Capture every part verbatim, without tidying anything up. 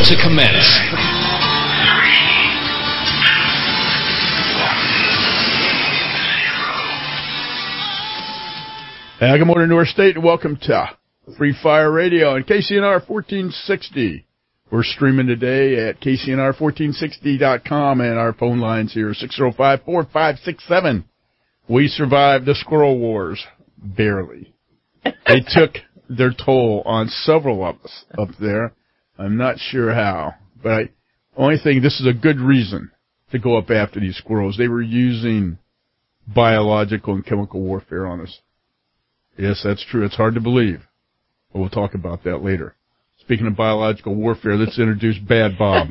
to commence. Uh, good morning to our state, and welcome to Free Fire Radio and K C N R fourteen sixty. We're streaming today at K C N R fourteen sixty dot com, and our phone lines here are six oh five, four five six seven. We survived the squirrel wars, barely. They took their toll on several of us up there. I'm not sure how, but I, only thing, this is a good reason to go up after these squirrels. They were using biological and chemical warfare on us. Yes, that's true. It's hard to believe, but we'll talk about that later. Speaking of biological warfare, let's introduce Bad Bob.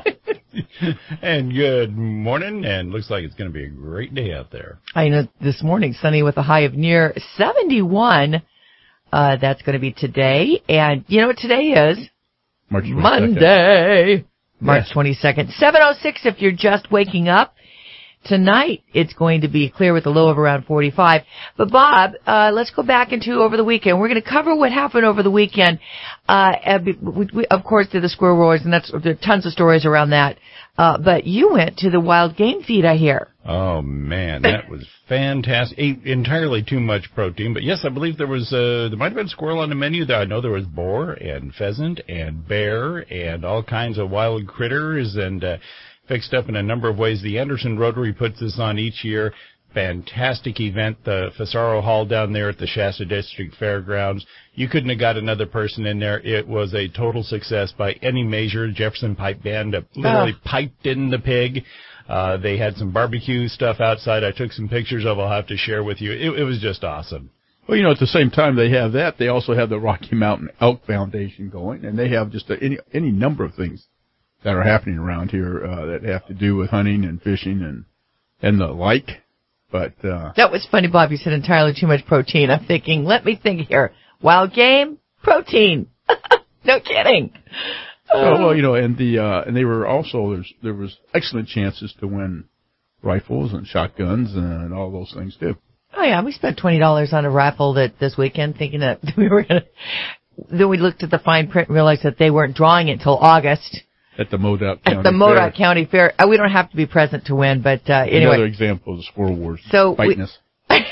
And good morning, and looks like it's going to be a great day out there. I know this morning, sunny with a high of near seventy-one. Uh, that's going to be today. And you know what today is? March twenty-second. Monday, March Yes. twenty-second. seven oh six if you're just waking up. Tonight, it's going to be clear with a low of around forty-five. But, Bob, uh, let's go back into over the weekend. We're going to cover what happened over the weekend. Uh, we, we, of course, did the squirrel wars, and that's, there are tons of stories around that. Uh, but you went to the wild game feed, I hear. Oh, man, that was fantastic. Ate entirely too much protein. But, yes, I believe there was, uh, there might have been squirrel on the menu. I know there was boar and pheasant and bear and all kinds of wild critters and, uh, fixed up in a number of ways. The Anderson Rotary puts this on each year. Fantastic event. The Fasaro Hall down there at the Shasta District Fairgrounds. You couldn't have got another person in there. It was a total success by any measure. Jefferson Pipe Band literally oh. piped in the pig. Uh, they had some barbecue stuff outside. I took some pictures of. I'll have to share with you. It, it was just awesome. Well, you know, at the same time they have that, they also have the Rocky Mountain Elk Foundation going, and they have just a, any any number of things that are happening around here uh, that have to do with hunting and fishing and and the like. But uh, that was funny, Bob. You said entirely too much protein. I'm thinking, let me think here. Wild game, protein. No kidding. Oh, well, you know, and the uh, and they were also there's there was excellent chances to win rifles and shotguns and all those things too. Oh yeah, we spent twenty dollars on a raffle that this weekend, thinking that we were going to. Then we looked at the fine print and realized that they weren't drawing it until August. At the Modoc County At the Modoc Fair. County Fair. Uh, we don't have to be present to win, but uh, anyway. Another example of the squirrel wars so fighting we, us.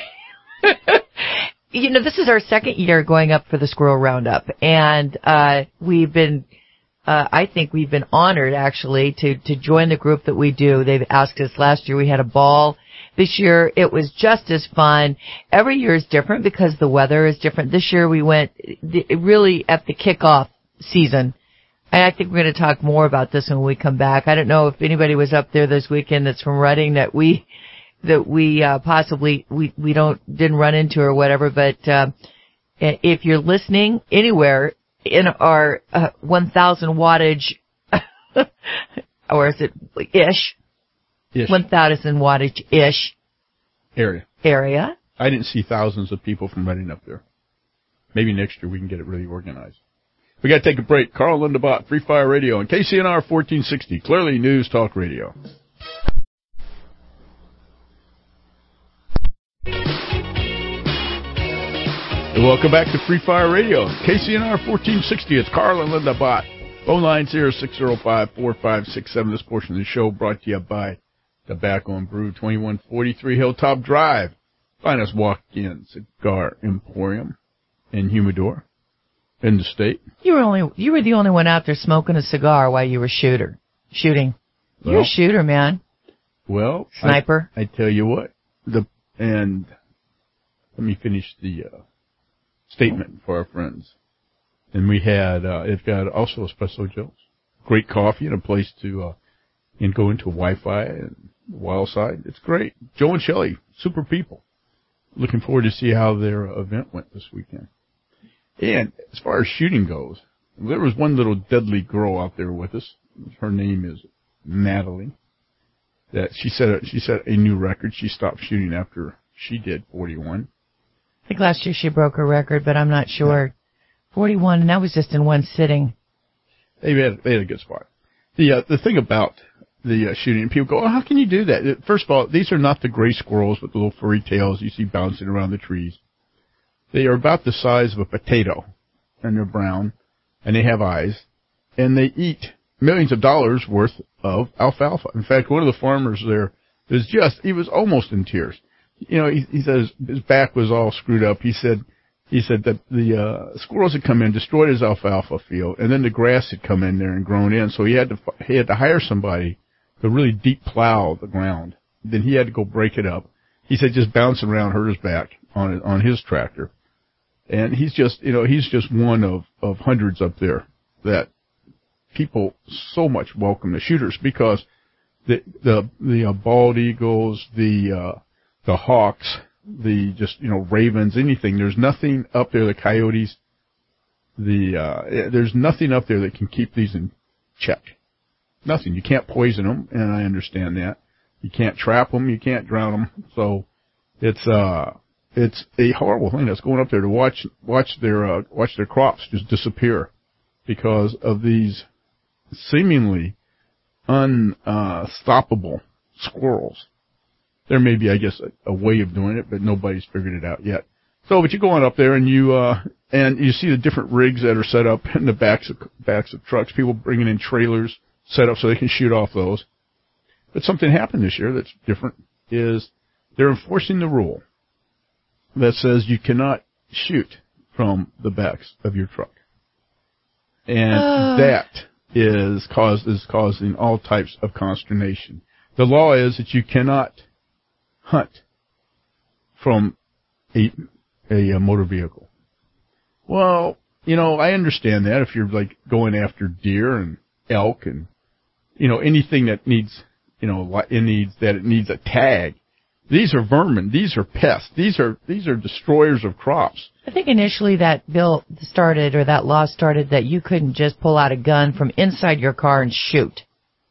You know, this is our second year going up for the Squirrel Roundup, and uh, we've been, uh, I think we've been honored, actually, to, to join the group that we do. They've asked us last year. We had a ball. This year, it was just as fun. Every year is different because the weather is different. This year, we went really at the kickoff season. And I think we're going to talk more about this when we come back. I don't know if anybody was up there this weekend that's from Reading that we, that we, uh, possibly, we, we don't, didn't run into or whatever, but, uh, if you're listening anywhere in our, uh, one thousand wattage, or is it ish? Ish. one thousand wattage-ish. Area. Area. I didn't see thousands of people from Reading up there. Maybe next year we can get it really organized. We got to take a break. Carl Lindebott, Free Fire Radio, and K C N R fourteen sixty, Clearly News Talk Radio. And welcome back to Free Fire Radio, K C N R fourteen sixty. It's Carl and Lindebott. Phone lines here, six oh five, four five six seven. This portion of the show brought to you by Tobacco and Brew, twenty-one forty-three Hilltop Drive. Finest walk-in cigar emporium in Humidor. In the state. You were only you were the only one out there smoking a cigar while you were shooter shooting. You're well, a shooter, man. Well, sniper. I, I tell you what. The and let me finish the uh, statement for our friends. And we had uh, it got also Espresso Joe's, great coffee and a place to uh, and go into Wi-Fi and wild side. It's great. Joe and Shelley, super people. Looking forward to see how their event went this weekend. And as far as shooting goes, there was one little deadly girl out there with us. Her name is Natalie. That she set a, she set a new record. She stopped shooting after she did forty-one. I think last year she broke her record, but I'm not sure. Yeah. forty-one, and that was just in one sitting. They had, they had a good spot. The uh, the thing about the uh, shooting, people go, oh, how can you do that? First of all, these are not the gray squirrels with the little furry tails you see bouncing around the trees. They are about the size of a potato, and they're brown, and they have eyes, and they eat millions of dollars worth of alfalfa. In fact, one of the farmers there is just, he was almost in tears. You know, he, he says his back was all screwed up. He said, he said that the, uh, squirrels had come in, destroyed his alfalfa field, and then the grass had come in there and grown in. So he had to, he had to hire somebody to really deep plow the ground. Then he had to go break it up. He said just bouncing around hurt his back on his, on his tractor. And he's just, you know, he's just one of, of hundreds up there that people so much welcome the shooters because the, the, the uh, bald eagles, the, uh, the hawks, the just, you know, ravens, anything. There's nothing up there, the coyotes, the, uh, there's nothing up there that can keep these in check. Nothing. You can't poison them, and I understand that. You can't trap them, you can't drown them. So it's, uh, it's a horrible thing that's going up there to watch, watch their, uh, watch their crops just disappear because of these seemingly unstoppable squirrels. There may be, I guess, a, a way of doing it, but nobody's figured it out yet. So, but you go on up there and you, uh, and you see the different rigs that are set up in the backs of, backs of trucks, people bringing in trailers set up so they can shoot off those. But something happened this year that's different is they're enforcing the rule that says you cannot shoot from the backs of your truck. And uh. that is cause, is causing all types of consternation. The law is that you cannot hunt from a, a, a motor vehicle. Well, you know, I understand that if you're like going after deer and elk and, you know, anything that needs, you know, it needs, that it needs a tag. These are vermin. These are pests. These are, these are destroyers of crops. I think initially that bill started, or that law started, that you couldn't just pull out a gun from inside your car and shoot.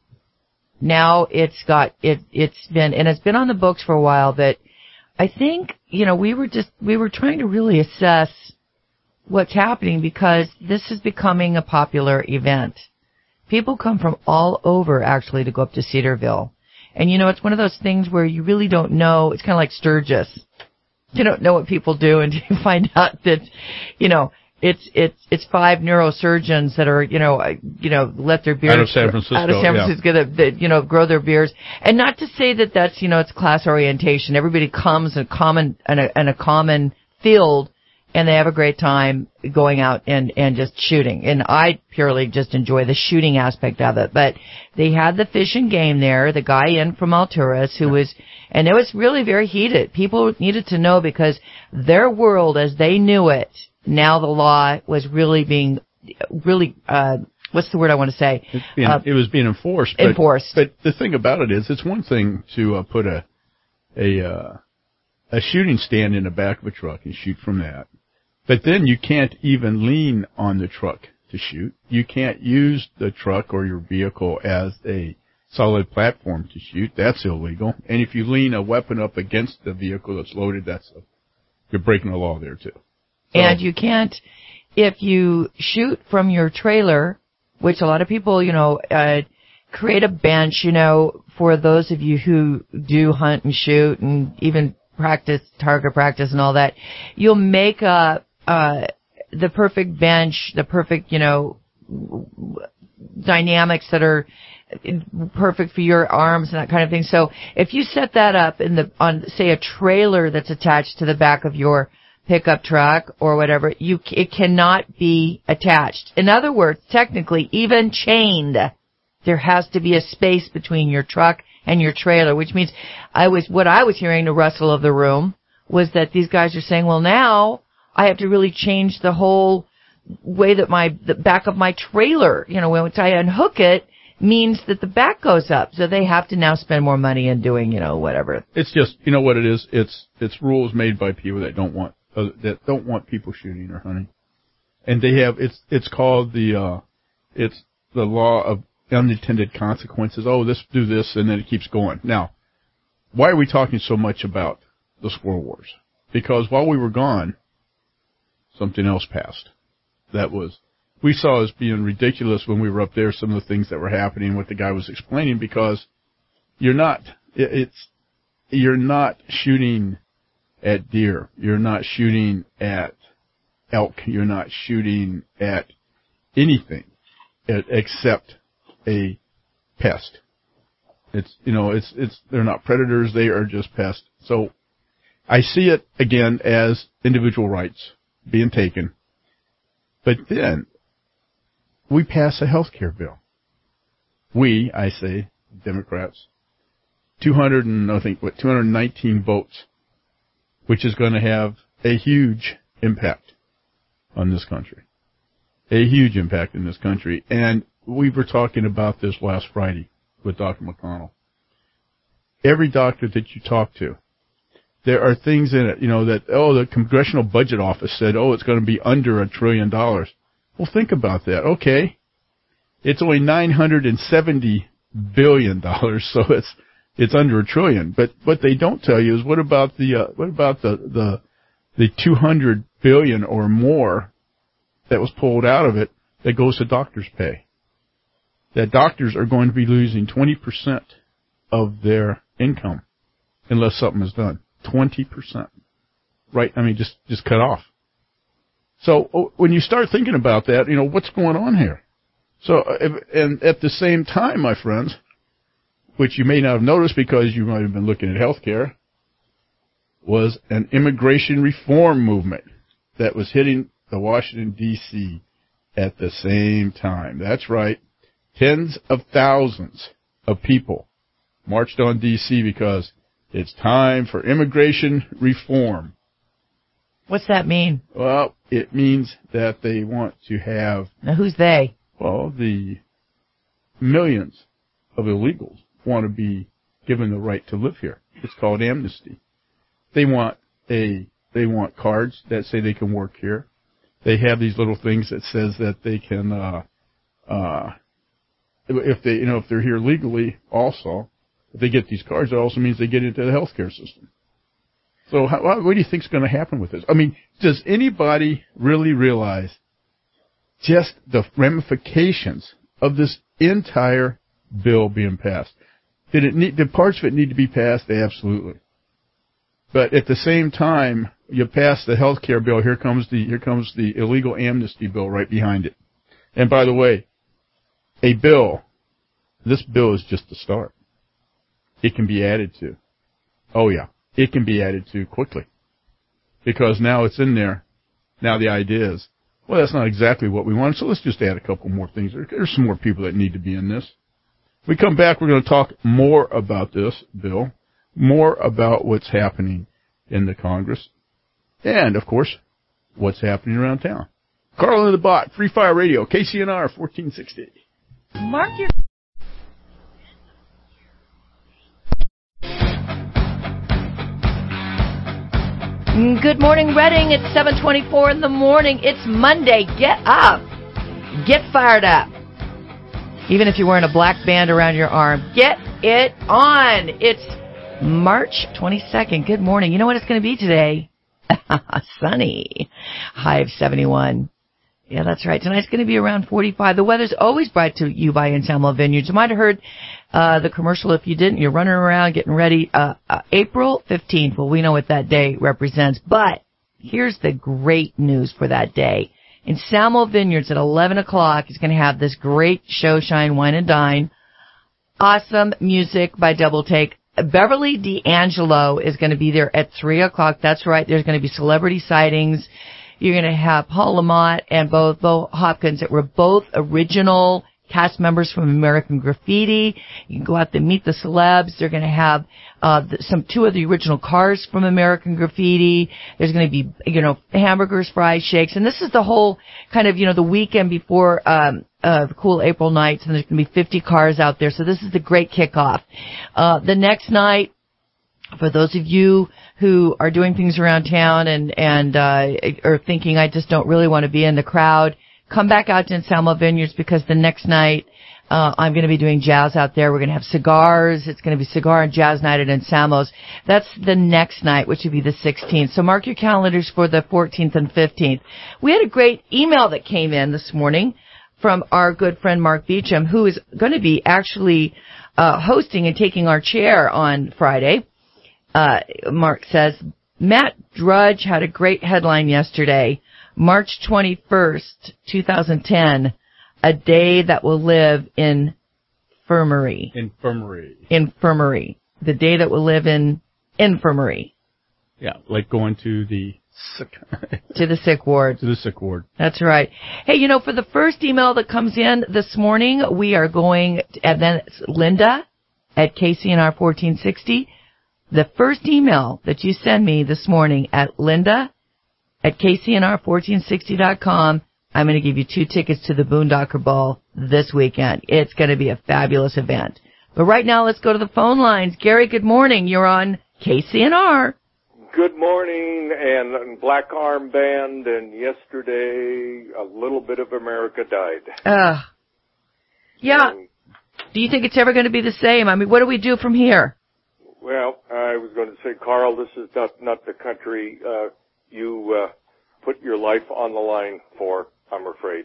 Now it's got, it, it's been, and it's been on the books for a while, but I think, you know, we were just, we were trying to really assess what's happening because this is becoming a popular event. People come from all over, actually, to go up to Cedarville. And, you know, it's one of those things where you really don't know. It's kind of like Sturgis. You don't know what people do until you find out that, you know, it's it's it's five neurosurgeons that are, you know, you know, let their beards out of San Francisco, out of San Francisco yeah. that, that, you know, grow their beards. And not to say that that's, you know, it's class orientation. Everybody comes in a common in a, in a common field, and they have a great time going out and, and just shooting. And I purely just enjoy the shooting aspect of it. But they had the Fish and Game there, the guy in from Alturas who was, and it was really very heated. People needed to know because their world as they knew it, now the law was really being, really, uh, what's the word I want to say? Being, uh, it was being enforced. But, enforced. But the thing about it is, it's one thing to uh, put a, a, uh, a shooting stand in the back of a truck and shoot from that. But then you can't even lean on the truck to shoot. You can't use the truck or your vehicle as a solid platform to shoot. That's illegal. And if you lean a weapon up against the vehicle that's loaded, that's a, you're breaking the law there too. So, and you can't, if you shoot from your trailer, which a lot of people, you know, uh, create a bench, you know, for those of you who do hunt and shoot and even practice, target practice and all that, you'll make a, Uh, the perfect bench, the perfect, you know, dynamics that are perfect for your arms and that kind of thing. So if you set that up in the, on, say, a trailer that's attached to the back of your pickup truck or whatever, you, it cannot be attached. In other words, technically, even chained, there has to be a space between your truck and your trailer, which means I was, what I was hearing the rustle of the room was that these guys are saying, well, now I have to really change the whole way that my, the back of my trailer, you know, once I unhook it, means that the back goes up. So they have to now spend more money in doing, you know, whatever. It's just, you know what it is? It's, it's rules made by people that don't want, uh, that don't want people shooting or hunting. And they have, it's, it's called the, uh, it's the law of unintended consequences. Oh, this, do this, and then it keeps going. Now, why are we talking so much about the squirrel wars? Because while we were gone, something else passed. That was, we saw as being ridiculous when we were up there, some of the things that were happening, what the guy was explaining, because you're not, it's, you're not shooting at deer. You're not shooting at elk. You're not shooting at anything except a pest. It's, you know, it's, it's, they're not predators, they are just pests. So I see it again as individual rights being taken. But then we pass a health care bill. We, I say, Democrats, two hundred and I think what two hundred nineteen votes, which is going to have a huge impact on this country. A huge impact in this country. And we were talking about this last Friday with Doctor McConnell. Every doctor that you talk to, there are things in it, you know, that, oh, the Congressional Budget Office said, oh, it's going to be under a trillion dollars. Well, think about that. Okay. It's only nine hundred seventy billion dollars, so it's, it's under a trillion. But what they don't tell you is what about the, uh, what about the, the, the two hundred billion or more that was pulled out of it that goes to doctors' pay? That doctors are going to be losing twenty percent of their income unless something is done. twenty percent. Right? I mean, just, just cut off. So when you start thinking about that, you know, what's going on here? So, and at the same time, my friends, which you may not have noticed because you might have been looking at healthcare, was an immigration reform movement that was hitting the Washington, D C at the same time. That's right. Tens of thousands of people marched on D C because it's time for immigration reform. What's that mean? Well, it means that they want to have... Now, who's they? Well, the millions of illegals want to be given the right to live here. It's called amnesty. They want a, they want cards that say they can work here. They have these little things that says that they can, uh, uh, if they, you know, if they're here legally also, if they get these cards, it also means they get into the healthcare system. So how, what do you think is going to happen with this? I mean, does anybody really realize just the ramifications of this entire bill being passed? Did it need, did parts of it need to be passed? Absolutely. But at the same time, you pass the health care bill, here comes the, here comes the illegal amnesty bill right behind it. And by the way, a bill, this bill is just the start. It can be added to. Oh yeah, it can be added to quickly. Because now it's in there. Now the idea is, well, that's not exactly what we want, so let's just add a couple more things. There's some more people that need to be in this. When we come back, we're going to talk more about this bill, more about what's happening in the Congress, and, of course, what's happening around town. Carl and the Bot, Free Fire Radio, K C N R fourteen sixty. Mark your... Good morning, Reading. It's seven twenty-four in the morning. It's Monday. Get up. Get fired up. Even if you're wearing a black band around your arm, get it on. It's March twenty-second. Good morning. You know what it's going to be today? Sunny. High of seventy-one. Yeah, that's right. Tonight's going to be around forty-five. The weather's always brought to you by Ensemble Vineyards. You might have heard uh the commercial. If you didn't, you're running around getting ready. Uh, uh April fifteenth. Well, we know what that day represents. But here's the great news for that day. Ensemble Vineyards at eleven o'clock is going to have this great show, Shine, Wine, and Dine. Awesome music by Double Take. Beverly D'Angelo is going to be there at three o'clock. That's right. There's going to be celebrity sightings. You're going to have Paul Lamont and both Bo Hopkins that were both original cast members from American Graffiti. You can go out there and meet the celebs. They're going to have uh some two of the original cars from American Graffiti. There's going to be, you know, hamburgers, fries, shakes. And this is the whole kind of, you know, the weekend before um uh the cool April nights. And there's going to be fifty cars out there. So this is the great kickoff. Uh the next night, for those of you who are doing things around town and, and, uh, are thinking, I just don't really want to be in the crowd, come back out to Ensemble Vineyards because the next night, uh, I'm going to be doing jazz out there. We're going to have cigars. It's going to be cigar and jazz night at Ensembles. That's the next night, which would be the sixteenth. So mark your calendars for the fourteenth and fifteenth. We had a great email that came in this morning from our good friend Mark Beecham, who is going to be actually, uh, hosting and taking our chair on Friday. Uh, Mark says, Matt Drudge had a great headline yesterday. March twenty-first, twenty ten, a day that will live in infirmary. Infirmary. Infirmary. The day that we'll live in infirmary. Yeah, like going to the sick to the sick ward. To the sick ward. That's right. Hey, you know, for the first email that comes in this morning, we are going, to, and then it's Linda at K C N R fourteen sixty. The first email that you send me this morning at Linda at K C N R fourteen sixty dot com, I'm going to give you two tickets to the Boondocker Ball this weekend. It's going to be a fabulous event. But right now, let's go to the phone lines. Gary, good morning. You're on K C N R. Good morning, and Black Arm Band, and yesterday a little bit of America died. Uh, yeah. And, do you think it's ever going to be the same? I mean, what do we do from here? Well, I was going to say, Carl, this is not, not the country uh, you uh, put your life on the line for, I'm afraid.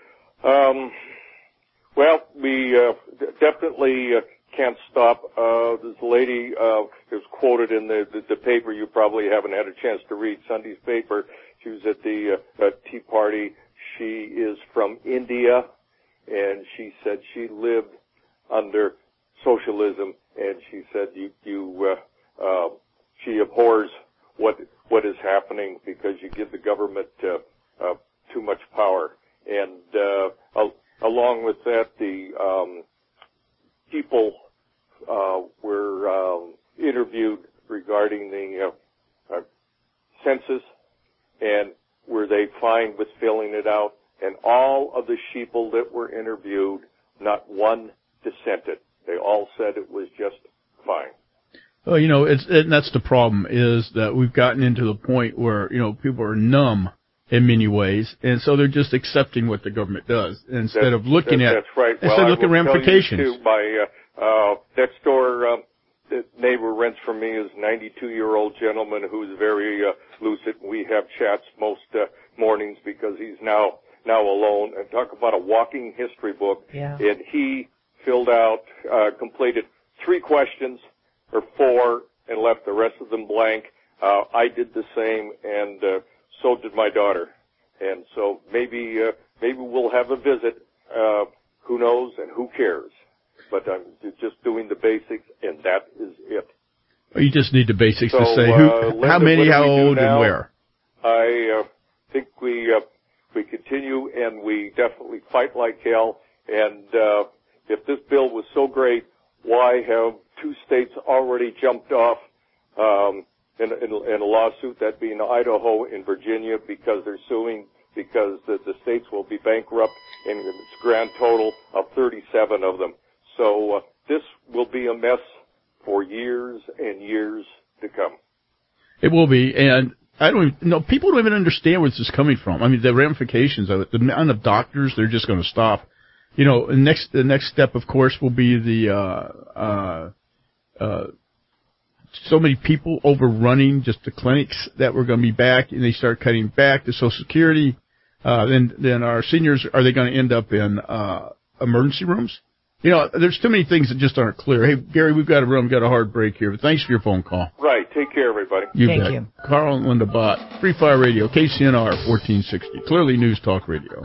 Um, well, we uh, d- definitely uh, can't stop. Uh, this lady uh, is quoted in the, the, the paper you probably haven't had a chance to read, Sunday's paper. She was at the uh, uh, Tea Party. She is from India, and she said she lived under socialism, and she said you, you uh, uh, she abhors what what is happening because you give the government uh, uh, too much power. And uh, al- along with that, the um, people uh, were um, interviewed regarding the uh, uh, census, and were they fine with filling it out? And all of the sheeple that were interviewed, not one dissented. They all said it was just fine. Well, you know, it's and that's the problem is that we've gotten into the point where, you know, people are numb in many ways, and so they're just accepting what the government does instead that's, of looking that, at that's right. instead well, of looking at ramifications. Too, my uh, uh, next door uh, neighbor rents from me is a ninety-two-year-old gentleman who's very uh, lucid. We have chats most uh, mornings because he's now now alone. And talk about a walking history book. Yeah. And he filled out, uh, completed three questions or four and left the rest of them blank. Uh, I did the same, and uh, so did my daughter. And so maybe uh, maybe we'll have a visit. Uh, who knows and who cares? But I'm just doing the basics, and that is it. Well, you just need the basics so, to say who, uh, Linda, how many, how old, now? and where. I uh, think we uh, we continue, and we definitely fight like hell. And uh, if this bill was so great, why have two states already jumped off um, in, in, in a lawsuit, that being Idaho and Virginia, because they're suing because the, the states will be bankrupt, and it's a grand total of thirty-seven of them. So uh, this will be a mess for years and years to come. It will be, and I don't even, no, people don't even understand where this is coming from. I mean, the ramifications of it, the amount of doctors, they're just going to stop. You know, the next, the next step, of course, will be the, uh, uh, uh, so many people overrunning just the clinics that were going to be back, and they start cutting back the Social Security. Uh, then, then our seniors, are they going to end up in, uh, emergency rooms? You know, there's too many things that just aren't clear. Hey, Gary, we've got to run, we've got a hard break here, but thanks for your phone call. Right. Take care, everybody. You Thank bet. you. Carl and Linda Bott, Free Fire Radio, K C N R fourteen sixty, Clearly News Talk Radio.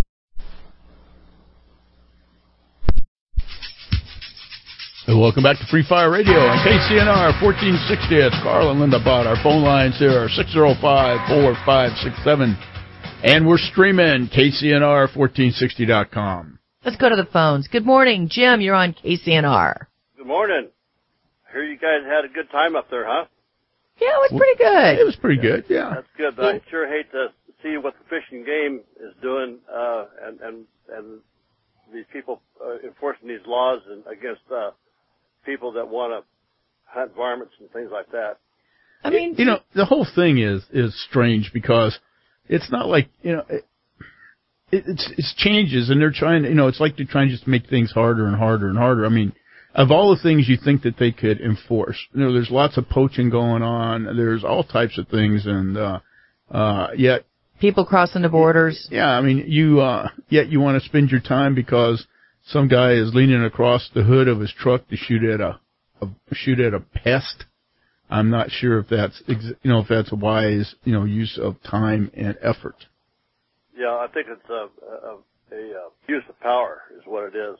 And welcome back to Free Fire Radio on K C N R fourteen sixty. It's Carl and Linda Bott. Our phone lines here are six oh five, four five six seven. And we're streaming K C N R fourteen sixty dot com. Let's go to the phones. Good morning, Jim. You're on K C N R. Good morning. I hear you guys had a good time up there, huh? Yeah, it was pretty good. It was pretty good, yeah. That's good, but I sure hate to see what the Fish and Game is doing, uh, and, and, and these people uh, enforcing these laws and against uh, people that want to hunt varmints and things like that. I mean, you know, the whole thing is is strange because it's not like, you know, it, it's it's changes, and they're trying to, you know, it's like they're trying just to make things harder and harder and harder. I mean, of all the things you think that they could enforce, you know, there's lots of poaching going on. There's all types of things, and uh, uh, yet people crossing the borders. Yeah, I mean, you uh, yet you want to spend your time because some guy is leaning across the hood of his truck to shoot at a, a shoot at a pest. I'm not sure if that's ex- you know if that's a wise you know use of time and effort. Yeah, I think it's a, a, a, a use of power is what it is.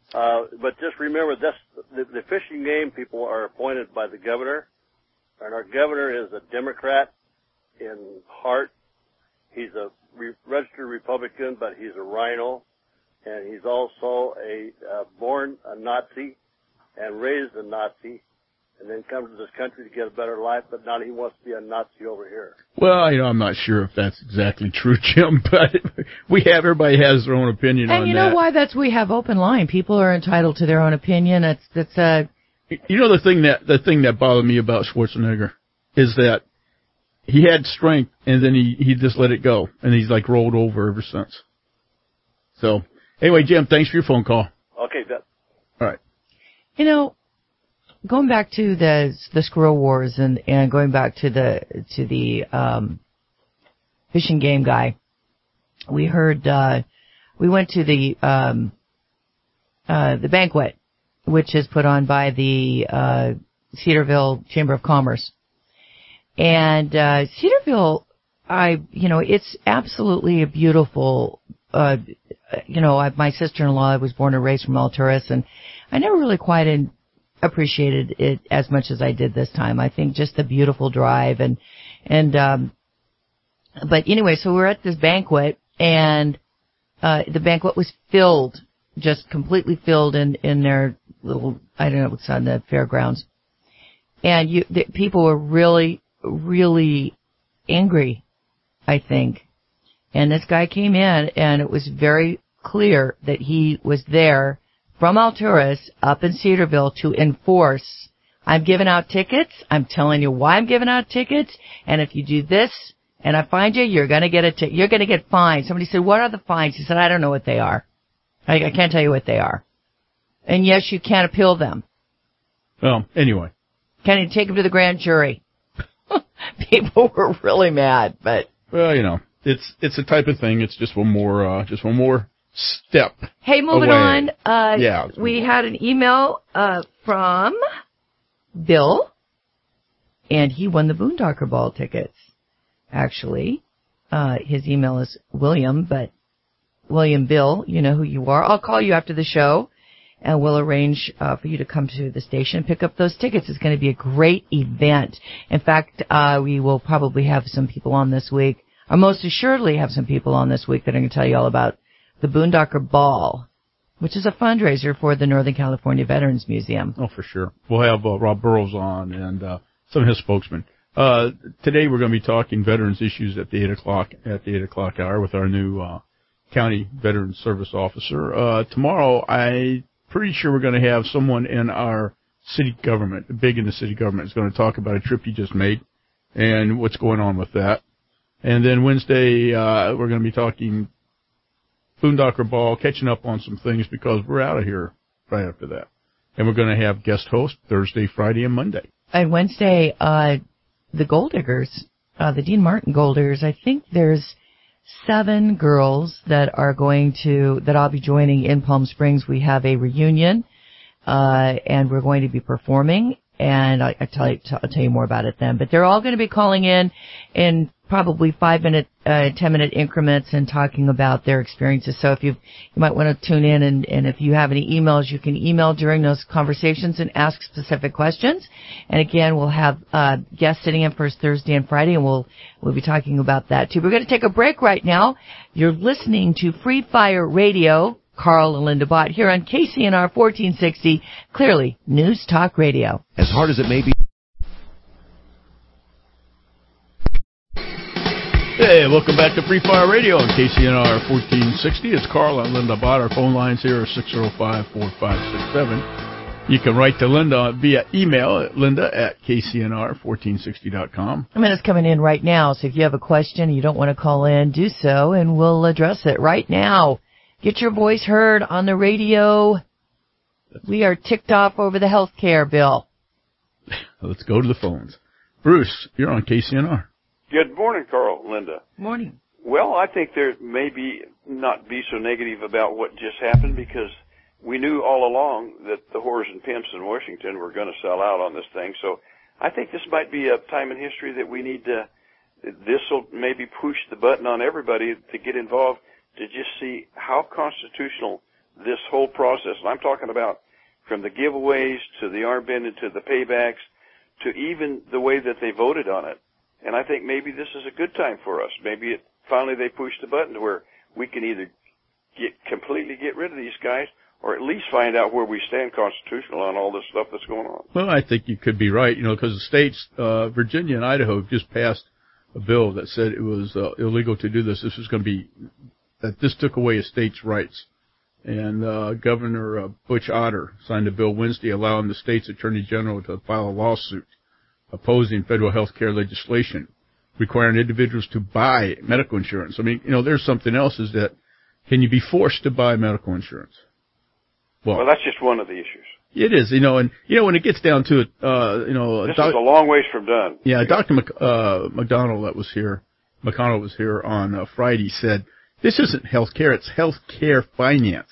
Uh, but just remember this, the, the fish and game people are appointed by the governor, and our governor is a Democrat in heart. He's a re- registered Republican, but he's a rhino, and he's also a uh, born a Nazi and raised a Nazi, and then come to this country to get a better life, but now he wants to be a Nazi over here. Well, you know, I'm not sure if that's exactly true, Jim, but we have, everybody has their own opinion on that. And you know why? That's, we have open line. People are entitled to their own opinion. It's, it's a... You know, the thing that, the thing that bothered me about Schwarzenegger is that he had strength, and then he, he just let it go, and he's like rolled over ever since. So, anyway, Jim, thanks for your phone call. Okay, that. All right. You know, going back to the the squirrel wars and, and going back to the to the um, fish and game guy, we heard uh, we went to the um, uh, the banquet, which is put on by the uh, Cedarville Chamber of Commerce, and uh, Cedarville, I you know, it's absolutely a beautiful. Uh, you know, I, my sister-in-law was born and raised from Alturas, and I never really quite in, appreciated it as much as I did this time. I think just the beautiful drive and, and, um, but anyway, so we're at this banquet, and, uh, the banquet was filled, just completely filled in, in their little, I don't know what's on the fairgrounds. And you, the, people were really, really angry, I think. And this guy came in, and it was very clear that he was there from Alturas up in Cedarville to enforce, I'm giving out tickets, I'm telling you why I'm giving out tickets, and if you do this, and I find you, you're gonna get a t- you're gonna get fined. Somebody said, what are the fines? He said, I don't know what they are. I, I can't tell you what they are. And yes, you can't appeal them. Well, anyway. Can you take them to the grand jury? People were really mad, but. Well, you know. It's it's a type of thing. It's just one more uh, just one more step. Hey, moving away. on. Uh, yeah, we had an email uh, from Bill, and he won the Boondocker Ball tickets. Actually, uh, his email is William, but William Bill, you know who you are. I'll call you after the show, and we'll arrange uh, for you to come to the station and pick up those tickets. It's going to be a great event. In fact, uh, we will probably have some people on this week. I most assuredly have some people on this week that are going to tell you all about the Boondocker Ball, which is a fundraiser for the Northern California Veterans Museum. Oh, for sure. We'll have uh, Rob Burrows on and uh, some of his spokesmen. Uh, today we're going to be talking veterans issues at the eight o'clock at the eight o'clock hour with our new uh, county veterans service officer. Uh, tomorrow, I'm pretty sure we're going to have someone in our city government, big in the city government, is going to talk about a trip you just made and what's going on with that. And then Wednesday, uh, we're going to be talking Boondocker Ball, catching up on some things because we're out of here right after that. And we're going to have guest host Thursday, Friday, and Monday. And Wednesday, uh, the Gold Diggers, uh, the Dean Martin Gold Diggers, I think there's seven girls that are going to, that I'll be joining in Palm Springs. We have a reunion, uh, and we're going to be performing. And I, I tell you, I'll tell you more about it then. But they're all going to be calling in in probably five minute, uh, ten minute increments and talking about their experiences. So if you you might want to tune in, and, and if you have any emails, you can email during those conversations and ask specific questions. And again, we'll have uh, guests sitting in for us Thursday and Friday, and we'll we'll be talking about that too. We're going to take a break right now. You're listening to Free Fire Radio. Carl and Linda Bott here on K C N R fourteen sixty, clearly News Talk Radio. As hard as it may be. Hey, welcome back to Free Fire Radio on K C N R fourteen sixty. It's Carl and Linda Bott. Our phone lines here are six oh five, four five six seven. You can write to Linda via email at linda at k c n r fourteen sixty dot com. I mean, it's coming in right now, so if you have a question and you don't want to call in, do so, and we'll address it right now. Get your voice heard on the radio. We are ticked off over the health care bill. Let's go to the phones. Bruce, you're on K C N R. Good morning, Carl, Linda. Morning. Well, I think there may be not be so negative about what just happened because we knew all along that the whores and pimps in Washington were going to sell out on this thing. So I think this might be a time in history that we need to, this will maybe push the button on everybody to get involved to just see how constitutional this whole process, and I'm talking about from the giveaways to the armband to the paybacks to even the way that they voted on it. And I think maybe this is a good time for us. Maybe it, finally they push the button to where we can either get completely get rid of these guys or at least find out where we stand constitutional on all this stuff that's going on. Well, I think you could be right, you know, because the states, uh, Virginia and Idaho have just passed a bill that said it was uh, illegal to do this. This was going to be, that this took away a state's rights. And uh, Governor uh, Butch Otter signed a bill Wednesday allowing the state's attorney general to file a lawsuit opposing federal health care legislation requiring individuals to buy medical insurance. I mean, you know, there's something else is that can you be forced to buy medical insurance? Well, well that's just one of the issues. It is, you know, and, you know, when it gets down to it, uh, you know. This doc- is a long ways from done. Yeah, Doctor Mc, uh, McDonald that was here, McConnell was here on uh, Friday said, this isn't health care, it's health care finance.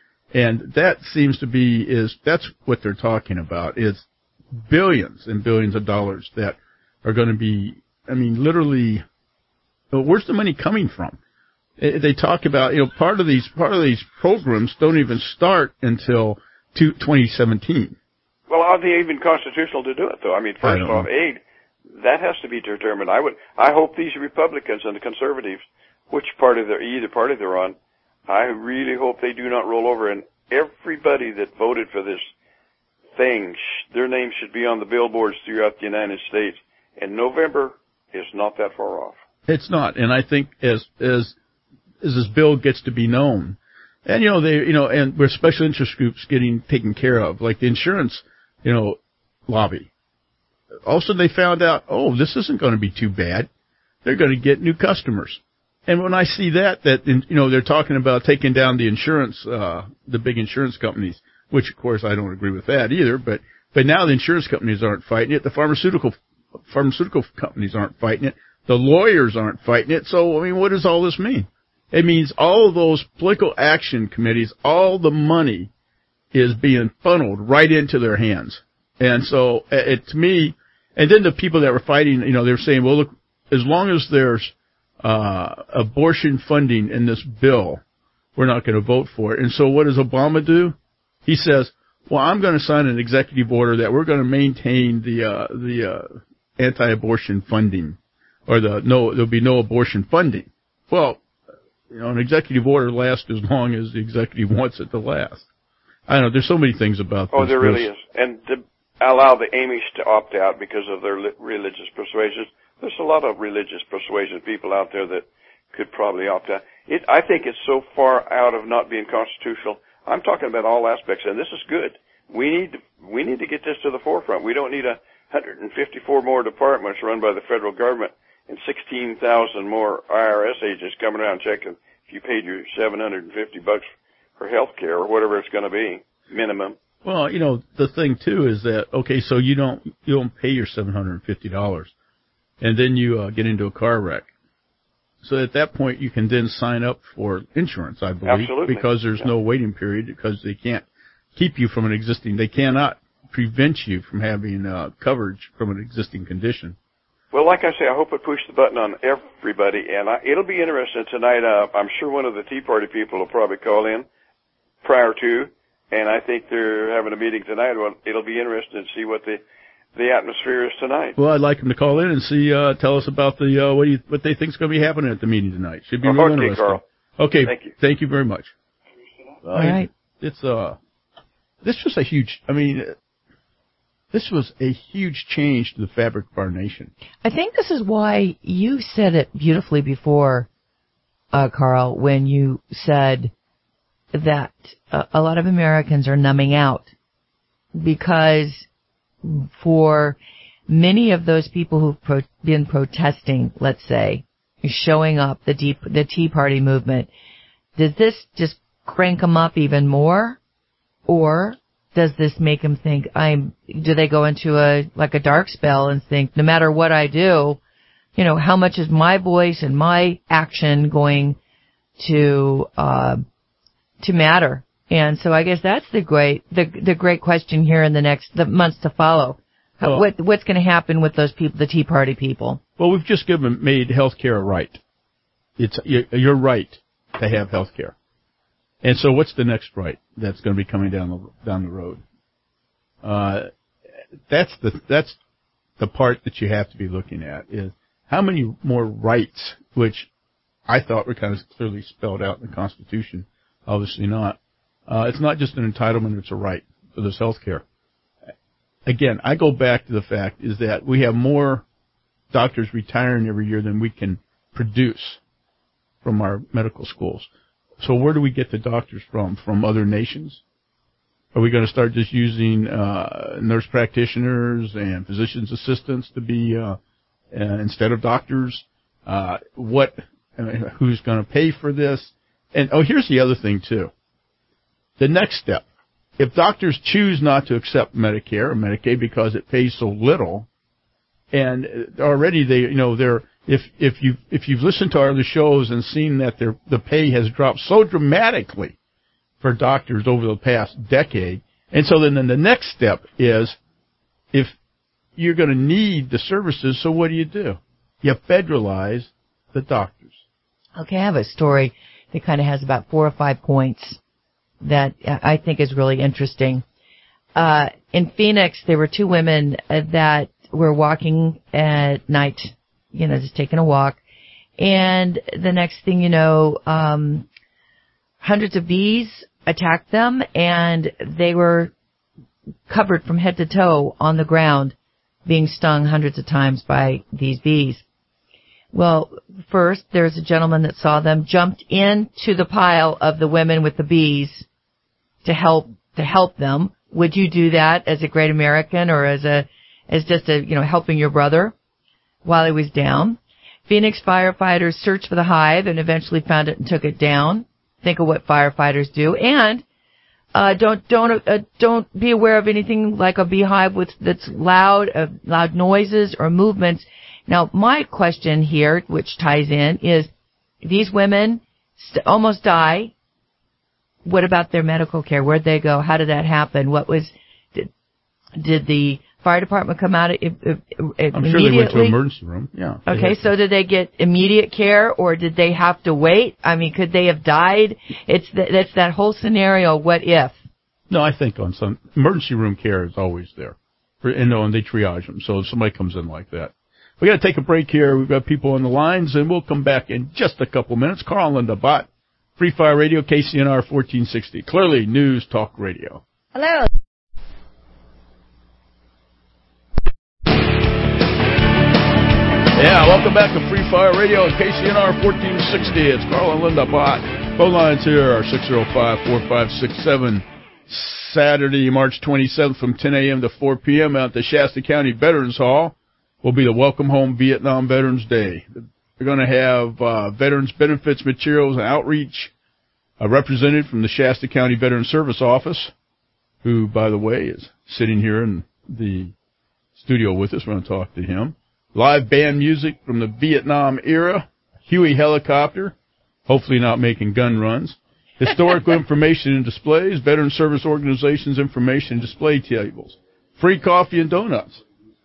And that seems to be, is, that's what they're talking about, is billions and billions of dollars that are going to be, I mean, literally, well, where's the money coming from? They talk about, you know, part of these, part of these programs don't even start until twenty seventeen. Well, are they even constitutional to do it, though? I mean, first I off, aid, that has to be determined. I would, I hope these Republicans and the conservatives, which party they're, either party they're on, I really hope they do not roll over, and everybody that voted for this thing, their names should be on the billboards throughout the United States. And November is not that far off. It's not, and I think as as as this bill gets to be known, and you know they, you know, and where special interest groups getting taken care of, like the insurance, you know, lobby. Also, they found out, oh, this isn't going to be too bad. They're going to get new customers. And when I see that, that, you know, they're talking about taking down the insurance, uh, the big insurance companies, which of course I don't agree with that either, but, but now the insurance companies aren't fighting it. The pharmaceutical, pharmaceutical companies aren't fighting it. The lawyers aren't fighting it. So, I mean, what does all this mean? It means all of those political action committees, all the money is being funneled right into their hands. And so, it, to me, and then the people that were fighting, you know, they were saying, well, look, as long as there's Uh, abortion funding in this bill, we're not going to vote for it. And so what does Obama do? He says, well, I'm going to sign an executive order that we're going to maintain the, uh, the, uh, anti-abortion funding, or the, no, there'll be no abortion funding. Well, you know, an executive order lasts as long as the executive wants it to last. I don't know, there's so many things about this. Oh, there really is. And to allow the Amish to opt out because of their religious persuasions. There's a lot of religious persuasion people out there that could probably opt out. It, I think it's so far out of not being constitutional. I'm talking about all aspects, and this is good. We need to, we need to get this to the forefront. We don't need a one hundred fifty-four more departments run by the federal government and sixteen thousand more I R S agents coming around checking if you paid your seven hundred fifty bucks for health care or whatever it's going to be, minimum. Well, you know, the thing too is that, okay, so you don't, you don't pay your seven hundred fifty dollars. And then you uh, get into a car wreck. So at that point, you can then sign up for insurance, I believe. Absolutely. Because there's yeah. no waiting period, because they can't keep you from an existing, they cannot prevent you from having uh, coverage from an existing condition. Well, like I say, I hope it pushed the button on everybody, and I, it'll be interesting tonight. Uh, I'm sure one of the Tea Party people will probably call in prior to, and I think they're having a meeting tonight. Well, it'll be interesting to see what the the atmosphere is tonight. Well, I'd like them to call in and see, uh, tell us about the, uh, what, do you, what they think is going to be happening at the meeting tonight. Should be oh, really okay, interesting. Carl. Okay. Thank you. Thank you very much. All uh, right. It's, uh, this was a huge, I mean, this was a huge change to the fabric of our nation. I think this is why you said it beautifully before, uh, Carl, when you said that uh, a lot of Americans are numbing out because for many of those people who've pro- been protesting, let's say, showing up, the deep, the Tea Party movement, does this just crank them up even more? Or does this make them think, I'm, do they go into a, like a dark spell and think, no matter what I do, you know, how much is my voice and my action going to, uh, to matter? And so I guess that's the great, the, the great question here in the next, the months to follow. Well, what, what's going to happen with those people, the Tea Party people? Well, we've just given, made health care a right. It's your right to have health care. And so what's the next right that's going to be coming down the, down the road? Uh, that's the, that's the part that you have to be looking at is how many more rights, which I thought were kind of clearly spelled out in the Constitution. Obviously not. Uh, it's not just an entitlement, it's a right for this health care. Again, I go back to the fact is that we have more doctors retiring every year than we can produce from our medical schools. So where do we get the doctors from? From other nations? Are we going to start just using uh, nurse practitioners and physician's assistants to be uh, uh, instead of doctors? Uh, what? I mean, who's going to pay for this? And oh, here's the other thing too. The next step: if doctors choose not to accept Medicare or Medicaid because it pays so little, and already they, you know, they're if if you if you've listened to our other shows and seen that their the pay has dropped so dramatically for doctors over the past decade, and so then, then the next step is if you're going to need the services, so what do you do? You federalize the doctors. Okay, I have a story that kind of has about four or five points that I think is really interesting. Uh, in Phoenix, there were two women uh, that were walking at night, you know, just taking a walk. And the next thing you know, um, hundreds of bees attacked them, and they were covered from head to toe on the ground, being stung hundreds of times by these bees. Well, first, there's a gentleman that saw them, jumped into the pile of the women with the bees to help to help them. Would you do that as a great American or as a as just a you know helping your brother while he was down? Phoenix firefighters searched for the hive and eventually found it and took it down. Think of what firefighters do, and uh, don't don't uh, don't be aware of anything like a beehive with that's loud uh, loud noises or movements. Now, my question here, which ties in, is these women st- almost die. What about their medical care? Where'd they go? How did that happen? What was, did, did the fire department come out uh, uh, immediately? I'm sure they went to emergency room, yeah. Okay, so did they get immediate care or did they have to wait? I mean, could they have died? It's th- that's that whole scenario, what if? No, I think on some, emergency room care is always there. For, and, no, and they triage them, so if somebody comes in like that. We got to take a break here. We've got people on the lines, and we'll come back in just a couple minutes. Carl and Linda Bott, Free Fire Radio, K C N R fourteen sixty. Clearly News Talk Radio. Hello. Yeah, welcome back to Free Fire Radio, K C N R fourteen sixty. It's Carl and Linda Bott. Phone lines here are six oh five, four five six seven. Saturday, March twenty-seventh from ten a.m. to four p.m. out at the Shasta County Veterans Hall will be the Welcome Home Vietnam Veterans Day. We're going to have uh, veterans benefits materials and outreach, a representative from the Shasta County Veterans Service Office, who, by the way, is sitting here in the studio with us. We're going to talk to him. Live band music from the Vietnam era, Huey helicopter, hopefully not making gun runs, historical information and displays, veteran service organizations information and display tables, free coffee and donuts.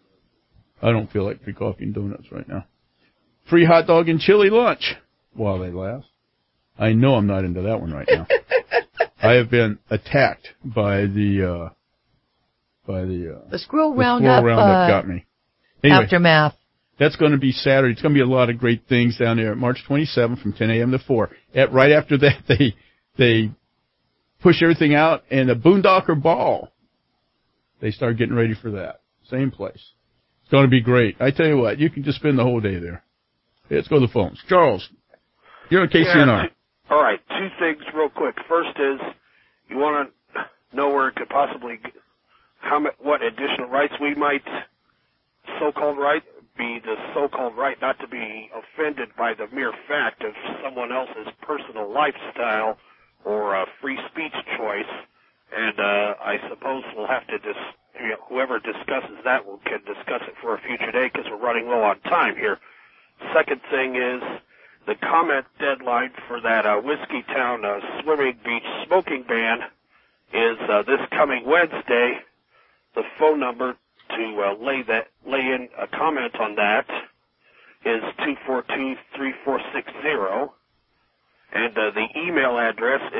I don't feel like free coffee and donuts right now. Free hot dog and chili lunch while they last. I know I'm not into that one right now. I have been attacked by the, uh, by the, uh, the squirrel the roundup, squirrel roundup uh, got me. Anyway, aftermath. That's going to be Saturday. It's going to be a lot of great things down there at March twenty-seventh from ten a.m. to four. At, right after that, they, they push everything out and the Boondocker Ball. They start getting ready for that. Same place. It's going to be great. I tell you what, you can just spend the whole day there. Okay, let's go to the phones. Charles, you're on K C N R. Yeah, all right, two things real quick. First is you want to know where it could possibly, how what additional rights we might, so-called right, be the so-called right not to be offended by the mere fact of someone else's personal lifestyle or a free speech choice. And uh, I suppose we'll have to dis. You know, whoever discusses that will can discuss it for a future day because we're running low on time here. Second thing is the comment deadline for that uh, Whiskey Town uh, swimming beach smoking ban is uh, this coming Wednesday. The phone number to uh, lay that lay in a comment on that is two four two, three four six zero, and uh, the email address is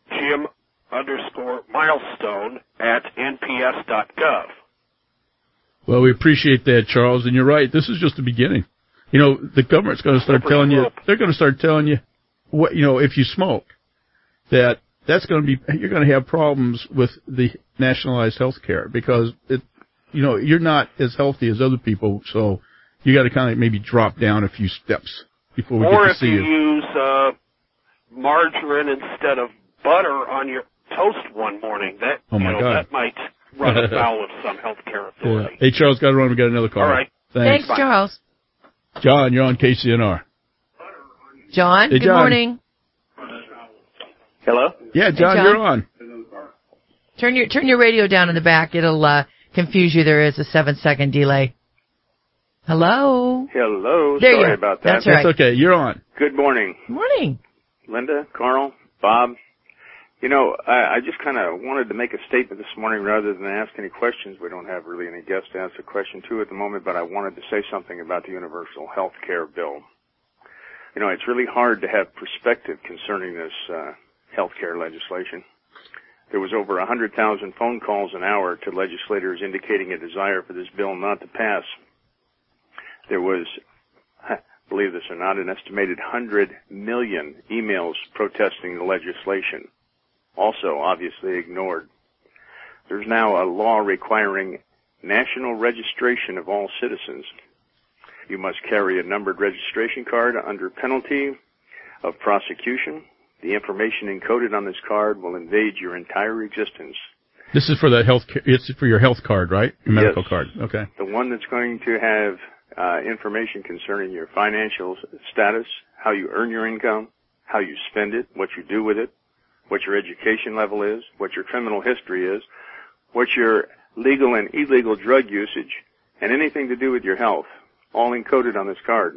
Jim underscore milestone at N P S dot gov. Well, we appreciate that, Charles, and you're right. This is just the beginning. You know, the government's going to start telling you, they're going to start telling you what, you know, if you smoke, that that's going to be, you're going to have problems with the nationalized health care because it, you know, you're not as healthy as other people, so you got to kind of maybe drop down a few steps before we or get to see you. Or if you use uh, margarine instead of butter on your toast one morning, that oh my you know, God. that might run afoul of some healthcare authority. Yeah. Hey, Charles, got to run. We got another call. All right. Thanks, Thanks Charles. John, you're on K C N R. John, hey, good John. morning. Hello? Yeah, John, hey, John, you're on. Turn your turn your radio down in the back. It'll uh, confuse you. There is a seven second delay. Hello. Hello. There Sorry you about that. That's right. That's okay. You're on. Good morning. Morning. Linda, Carl, Bob. You know, I, I just kind of wanted to make a statement this morning rather than ask any questions. We don't have really any guests to ask a question to at the moment, but I wanted to say something about the universal health care bill. You know, it's really hard to have perspective concerning this uh, health care legislation. There was over one hundred thousand phone calls an hour to legislators indicating a desire for this bill not to pass. There was, believe this or not, an estimated one hundred million emails protesting the legislation. Also obviously ignored. There's now a law requiring national registration of all citizens. You must carry a numbered registration card under penalty of prosecution. The information encoded on this card will invade your entire existence. This is for the health. It's for your health card, right? Your medical yes. card. Okay. The one that's going to have uh, information concerning your financial status, how you earn your income, how you spend it, what you do with it, what your education level is, what your criminal history is, what your legal and illegal drug usage, and anything to do with your health, all encoded on this card.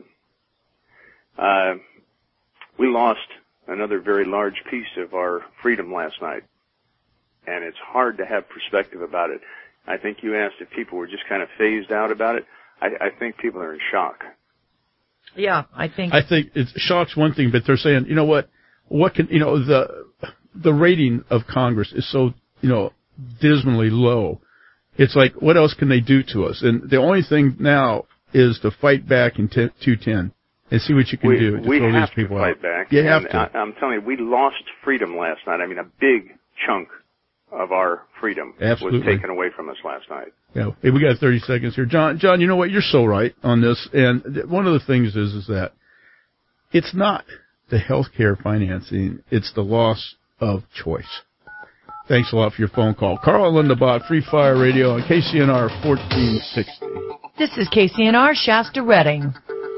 Uh, we lost another very large piece of our freedom last night, and it's hard to have perspective about it. I think you asked if people were just kind of phased out about it. I, I think people are in shock. Yeah, I think. I think it's shock's one thing, but they're saying, you know what? What can you know the the rating of Congress is so you know dismally low. It's like, what else can they do to us? And the only thing now is to fight back in two ten and see what you can we, do to we throw have these people to fight out. back. You and have to. I, I'm telling you, we lost freedom last night. I mean, a big chunk of our freedom Absolutely. was taken away from us last night. Yeah. Hey, we got thirty seconds here, John. John, you know what? You're so right on this. And one of the things is is that it's not the health care financing; it's the loss of choice. Thanks a lot for your phone call. Carl and Linda Bott, Free Fire Radio on K C N R fourteen sixty. This is K C N R Shasta Redding.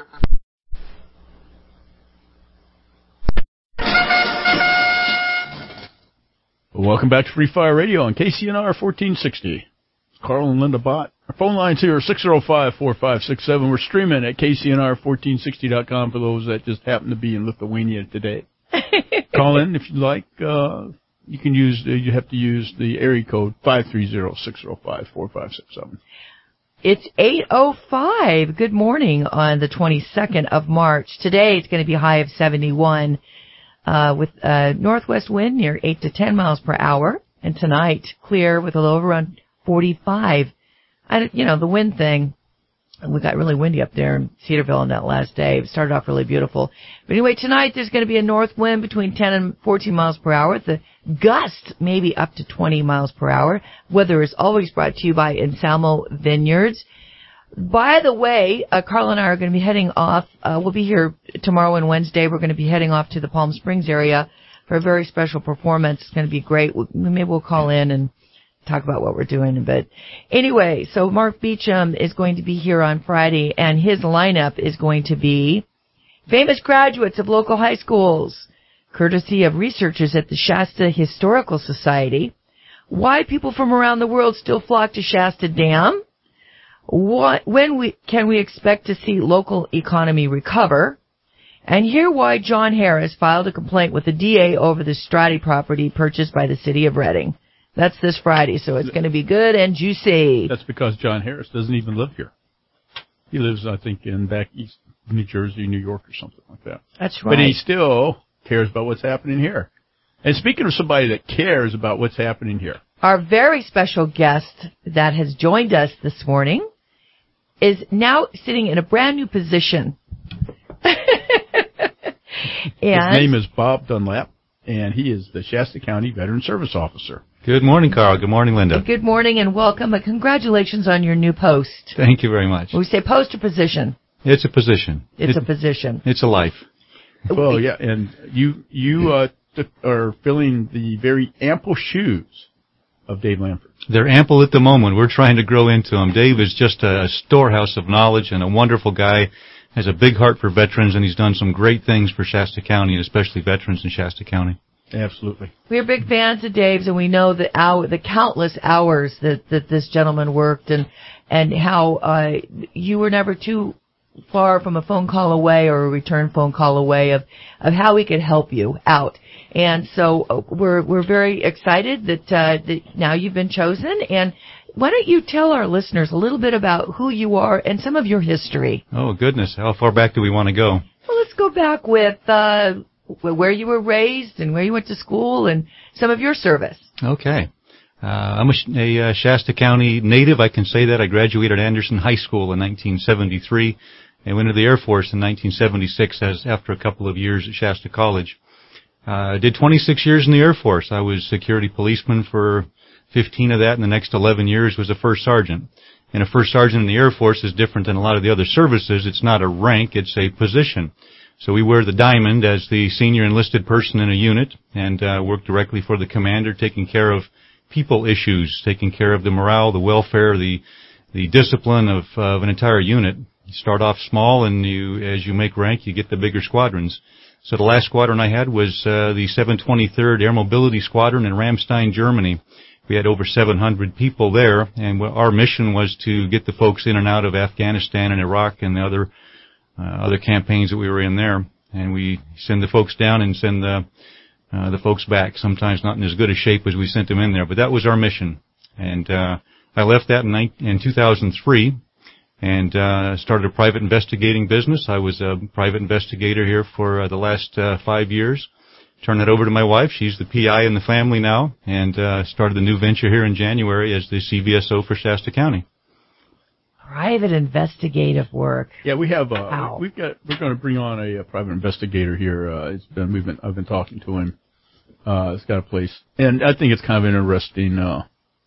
Welcome back to Free Fire Radio on K C N R fourteen sixty. Carl and Linda Bott. Our phone lines here are six oh five, four five six seven. We're streaming at K C N R fourteen sixty dot com for those that just happen to be in Lithuania today. Call in if you'd like. Uh, you can use, uh, you have to use the area code five three zero, six oh five, four five six seven. It's eight oh five. Good morning on the twenty-second of March. Today it's going to be a high of seventy-one uh, with a northwest wind near eight to ten miles per hour. And tonight, clear with a low of around forty-five. I, you know, the wind thing, we got really windy up there in Cedarville on that last day. It started off really beautiful. But anyway, tonight there's going to be a north wind between ten and fourteen miles per hour. The gust maybe up to twenty miles per hour. Weather is always brought to you by Anselmo Vineyards. By the way, uh, Carl and I are going to be heading off. Uh, we'll be here tomorrow and Wednesday. We're going to be heading off to the Palm Springs area for a very special performance. It's going to be great. Maybe we'll call in and talk about what we're doing. But anyway, so Mark Beecham is going to be here on Friday, and his lineup is going to be famous graduates of local high schools, courtesy of researchers at the Shasta Historical Society, why people from around the world still flock to Shasta Dam, what, when we can we expect to see local economy recover, and hear why John Harris filed a complaint with the D A over the Strati property purchased by the city of Redding. That's this Friday, so it's going to be good and juicy. That's because John Harris doesn't even live here. He lives, I think, in back east New Jersey, New York, or something like that. That's right. But he still cares about what's happening here. And speaking of somebody that cares about what's happening here, our very special guest that has joined us this morning is now sitting in a brand new position. And his name is Bob Dunlap, and he is the Shasta County Veteran Service Officer. Good morning, Carl. Good morning, Linda. Good morning and welcome. And congratulations on your new post. Thank you very much. We say post or position? It's a position. It's it, a position. It's a life. Well, yeah, and you you uh, t- are filling the very ample shoes of Dave Lanford. They're ample at the moment. We're trying to grow into them. Dave is just a storehouse of knowledge and a wonderful guy. Has a big heart for veterans, and he's done some great things for Shasta County, and especially veterans in Shasta County. Absolutely. We're big fans of Dave's, and we know the hour, the countless hours that, that this gentleman worked, and and how uh, you were never too far from a phone call away or a return phone call away of, of how we could help you out. And so uh, we're we're very excited that uh, that now you've been chosen. And why don't you tell our listeners a little bit about who you are and some of your history? Oh, goodness. How far back do we want to go? Well, let's go back with uh, where you were raised and where you went to school and some of your service. Okay. Uh, I'm a, a uh, Shasta County native. I can say that. I graduated Anderson High School in nineteen seventy-three and went into the Air Force in nineteen seventy-six as after a couple of years at Shasta College. I uh, did twenty-six years in the Air Force. I was security policeman for fifteen of that, and the next eleven years was a first sergeant. And a first sergeant in the Air Force is different than a lot of the other services. It's not a rank, it's a position. So we wear the diamond as the senior enlisted person in a unit and uh, work directly for the commander, taking care of people issues, taking care of the morale, the welfare, the the discipline of, uh, of an entire unit. You start off small, and you, as you make rank, you get the bigger squadrons. So the last squadron I had was uh, the seven twenty-third Air Mobility Squadron in Ramstein, Germany. We had over seven hundred people there, and our mission was to get the folks in and out of Afghanistan and Iraq and the other uh, other campaigns that we were in there. And we send the folks down and send the uh, the folks back, sometimes not in as good a shape as we sent them in there. But that was our mission. And uh, I left that in, in two thousand three and uh, started a private investigating business. I was a private investigator here for uh, the last uh, five years. Turned that over to my wife. She's the P I in the family now, and uh, started the new venture here in January as the C V S O for Shasta County. Private investigative work. Yeah, we have. Uh, wow. We've got. We're going to bring on a, a private investigator here. Uh, it's been. We've been. I've been talking to him. Uh, it's got a place, and I think it's kind of an interesting. Uh,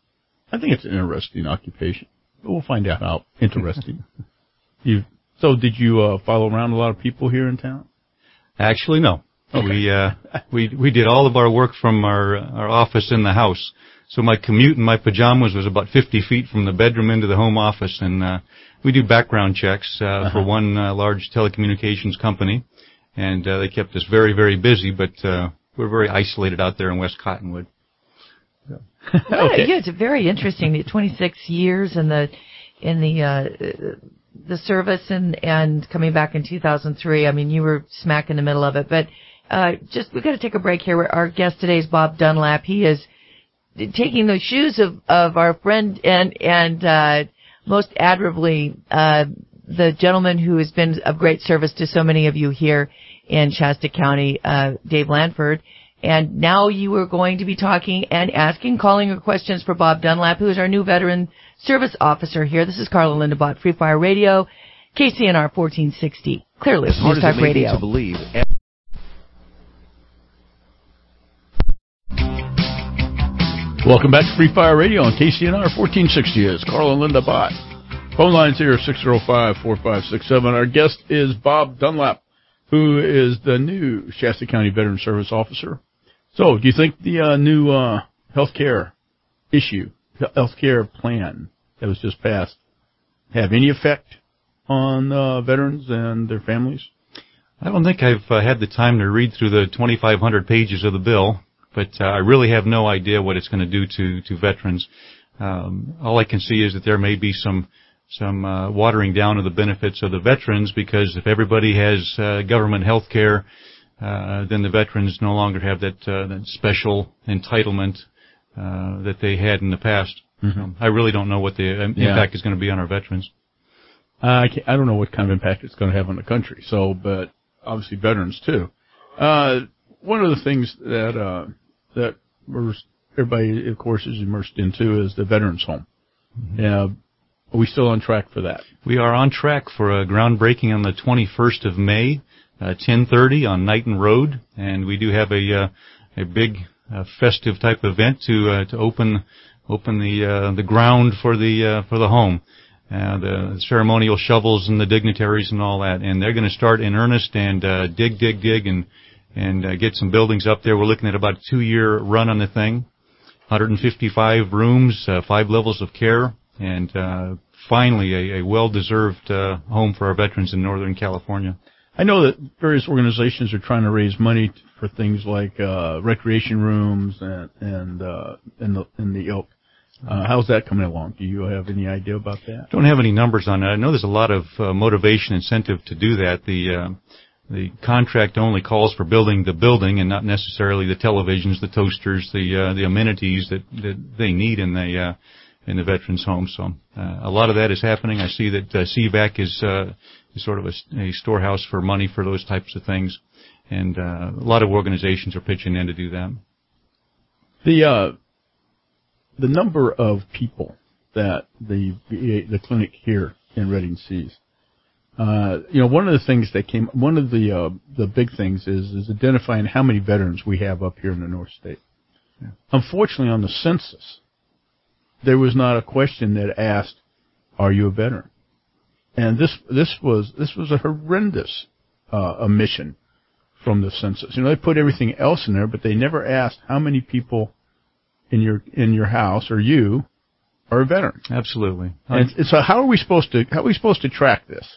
I think it's an interesting occupation. But we'll find out how interesting. you. So, did you uh, follow around a lot of people here in town? Actually, no. Okay. We uh, we we did all of our work from our our office in the house. So my commute in my pajamas was about fifty feet from the bedroom into the home office, and uh, we do background checks uh, uh-huh. for one uh, large telecommunications company, and uh, they kept us very, very busy. But uh, we're very isolated out there in West Cottonwood. So. Well, okay. Yeah, it's very interesting. The twenty-six years in the in the uh, the service, and and coming back in two thousand three. I mean, you were smack in the middle of it, but. Uh, just, we've got to take a break here. Our guest today is Bob Dunlap. He is taking the shoes of, of our friend and, and, uh, most admirably, uh, the gentleman who has been of great service to so many of you here in Shasta County, uh, Dave Lanford. And now you are going to be talking and asking, calling your questions for Bob Dunlap, who is our new veteran service officer here. This is Carla Lindabot, Free Fire Radio, K C N R fourteen sixty. Clearly, News Talk Radio. To believe. Welcome back to Free Fire Radio on K C N R fourteen sixty. It's Carl and Linda Bott. Phone lines here, six oh five, four five six seven. Our guest is Bob Dunlap, who is the new Shasta County Veteran Service Officer. So, do you think the uh, new uh, health care issue, health care plan that was just passed, have any effect on uh, veterans and their families? I don't think I've uh, had the time to read through the twenty-five hundred pages of the bill. But uh, I really have no idea what it's going to do to to veterans. Um, all I can see is that there may be some some uh, watering down of the benefits of the veterans, because if everybody has uh, government health care, uh, then the veterans no longer have that, uh, that special entitlement uh, that they had in the past. Mm-hmm. Um, I really don't know what the um, yeah. impact is going to be on our veterans. Uh, I, can't, I don't know what kind of impact it's going to have on the country. So, but obviously veterans too. Uh, one of the things that uh, that we're, everybody, of course, is immersed into is the Veterans Home. Mm-hmm. Uh, are we still on track for that? We are on track for a groundbreaking on the twenty-first of May, uh, ten thirty on Knighton Road, and we do have a uh, a big uh, festive type event to uh, to open open the uh, the ground for the uh, for the home. Uh, the ceremonial shovels and the dignitaries and all that, and they're going to start in earnest and uh, dig, dig, dig, and and uh, get some buildings up there. We're looking at about a two-year run on the thing, one hundred fifty-five rooms, uh, five levels of care, and uh, finally a, a well-deserved uh, home for our veterans in Northern California. I know that various organizations are trying to raise money for things like uh, recreation rooms and and uh, in the in the ilk. Uh, how's that coming along? Do you have any idea about that? Don't have any numbers on it. I know there's a lot of uh, motivation, incentive to do that. The uh, the contract only calls for building the building and not necessarily the televisions, the toasters, the uh, the amenities that, that they need in the uh, in the veterans' home. So uh, a lot of that is happening. I see that uh, C VAC is, uh, is sort of a, a storehouse for money for those types of things, and uh, a lot of organizations are pitching in to do that. The uh, The number of people that the the clinic here in Redding sees, uh, you know, one of the things that came, one of the uh, the big things is is identifying how many veterans we have up here in the North State. Yeah. Unfortunately, on the census, there was not a question that asked, "Are you a veteran?" And this this was this was a horrendous uh, omission from the census. You know, they put everything else in there, but they never asked how many people in your in your house or you are a veteran. Absolutely. And, and so how are we supposed to how are we supposed to track this?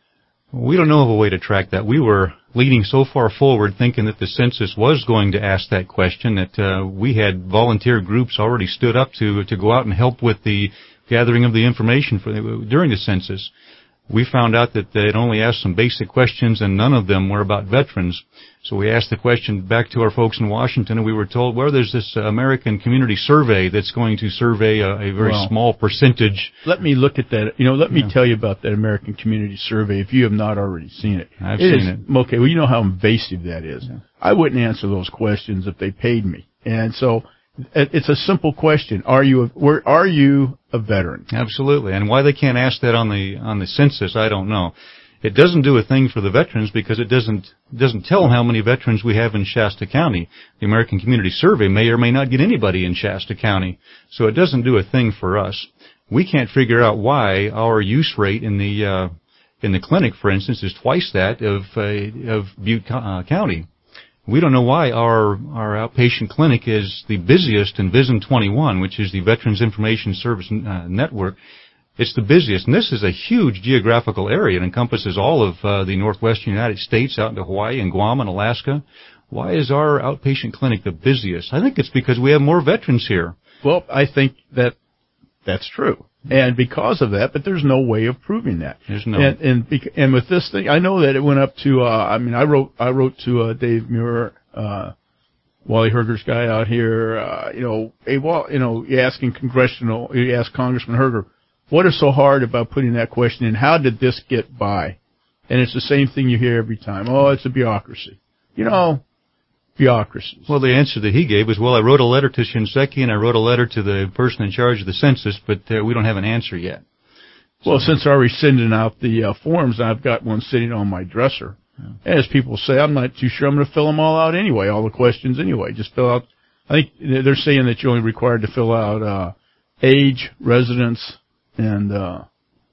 We don't know of a way to track that. We were leading so far forward thinking that the census was going to ask that question that uh, we had volunteer groups already stood up to to go out and help with the gathering of the information for the, during the census. We found out that they'd only asked some basic questions and none of them were about veterans. So we asked the question back to our folks in Washington, and we were told, well, there's this uh, American Community Survey that's going to survey a, a very well, small percentage. Let me look at that. You know, let me yeah. tell you about that American Community Survey if you have not already seen it. I've it seen is, it. Okay, well, you know how invasive that is. Yeah. I wouldn't answer those questions if they paid me. And so it's a simple question. Are you a, where, are you a veteran? Absolutely. And why they can't ask that on the on the census, I don't know. It doesn't do a thing for the veterans because it doesn't doesn't tell them how many veterans we have in Shasta County. The American Community Survey may or may not get anybody in Shasta County, so it doesn't do a thing for us. We can't figure out why our use rate in the uh, in the clinic, for instance, is twice that of uh, of Butte uh, County. We don't know why our our outpatient clinic is the busiest in VISN twenty-one, which is the Veterans Information Service uh, Network. It's the busiest, and this is a huge geographical area. It encompasses all of uh, the northwestern United States out into Hawaii and Guam and Alaska. Why is our outpatient clinic the busiest? I think it's because we have more veterans here. Well, I think that that's true. And because of that, but there's no way of proving that. There's no. And and, and with this thing, I know that it went up to. Uh, I mean, I wrote I wrote to uh, Dave Muir, uh, Wally Herger's guy out here. Uh, you know, hey, well, you know, you asking congressional, you ask Congressman Herger, what is so hard about putting that question in? How did this get by? And it's the same thing you hear every time. Oh, it's a bureaucracy. You know. Bureaucracies. Well, the answer that he gave was, well, I wrote a letter to Shinseki and I wrote a letter to the person in charge of the census, but uh, we don't have an answer yet. So, well, since I was sending out the uh, forms, I've got one sitting on my dresser. Yeah. As people say, I'm not too sure I'm going to fill them all out anyway, all the questions anyway. Just fill out, I think they're saying that you're only required to fill out uh, age, residence, and uh,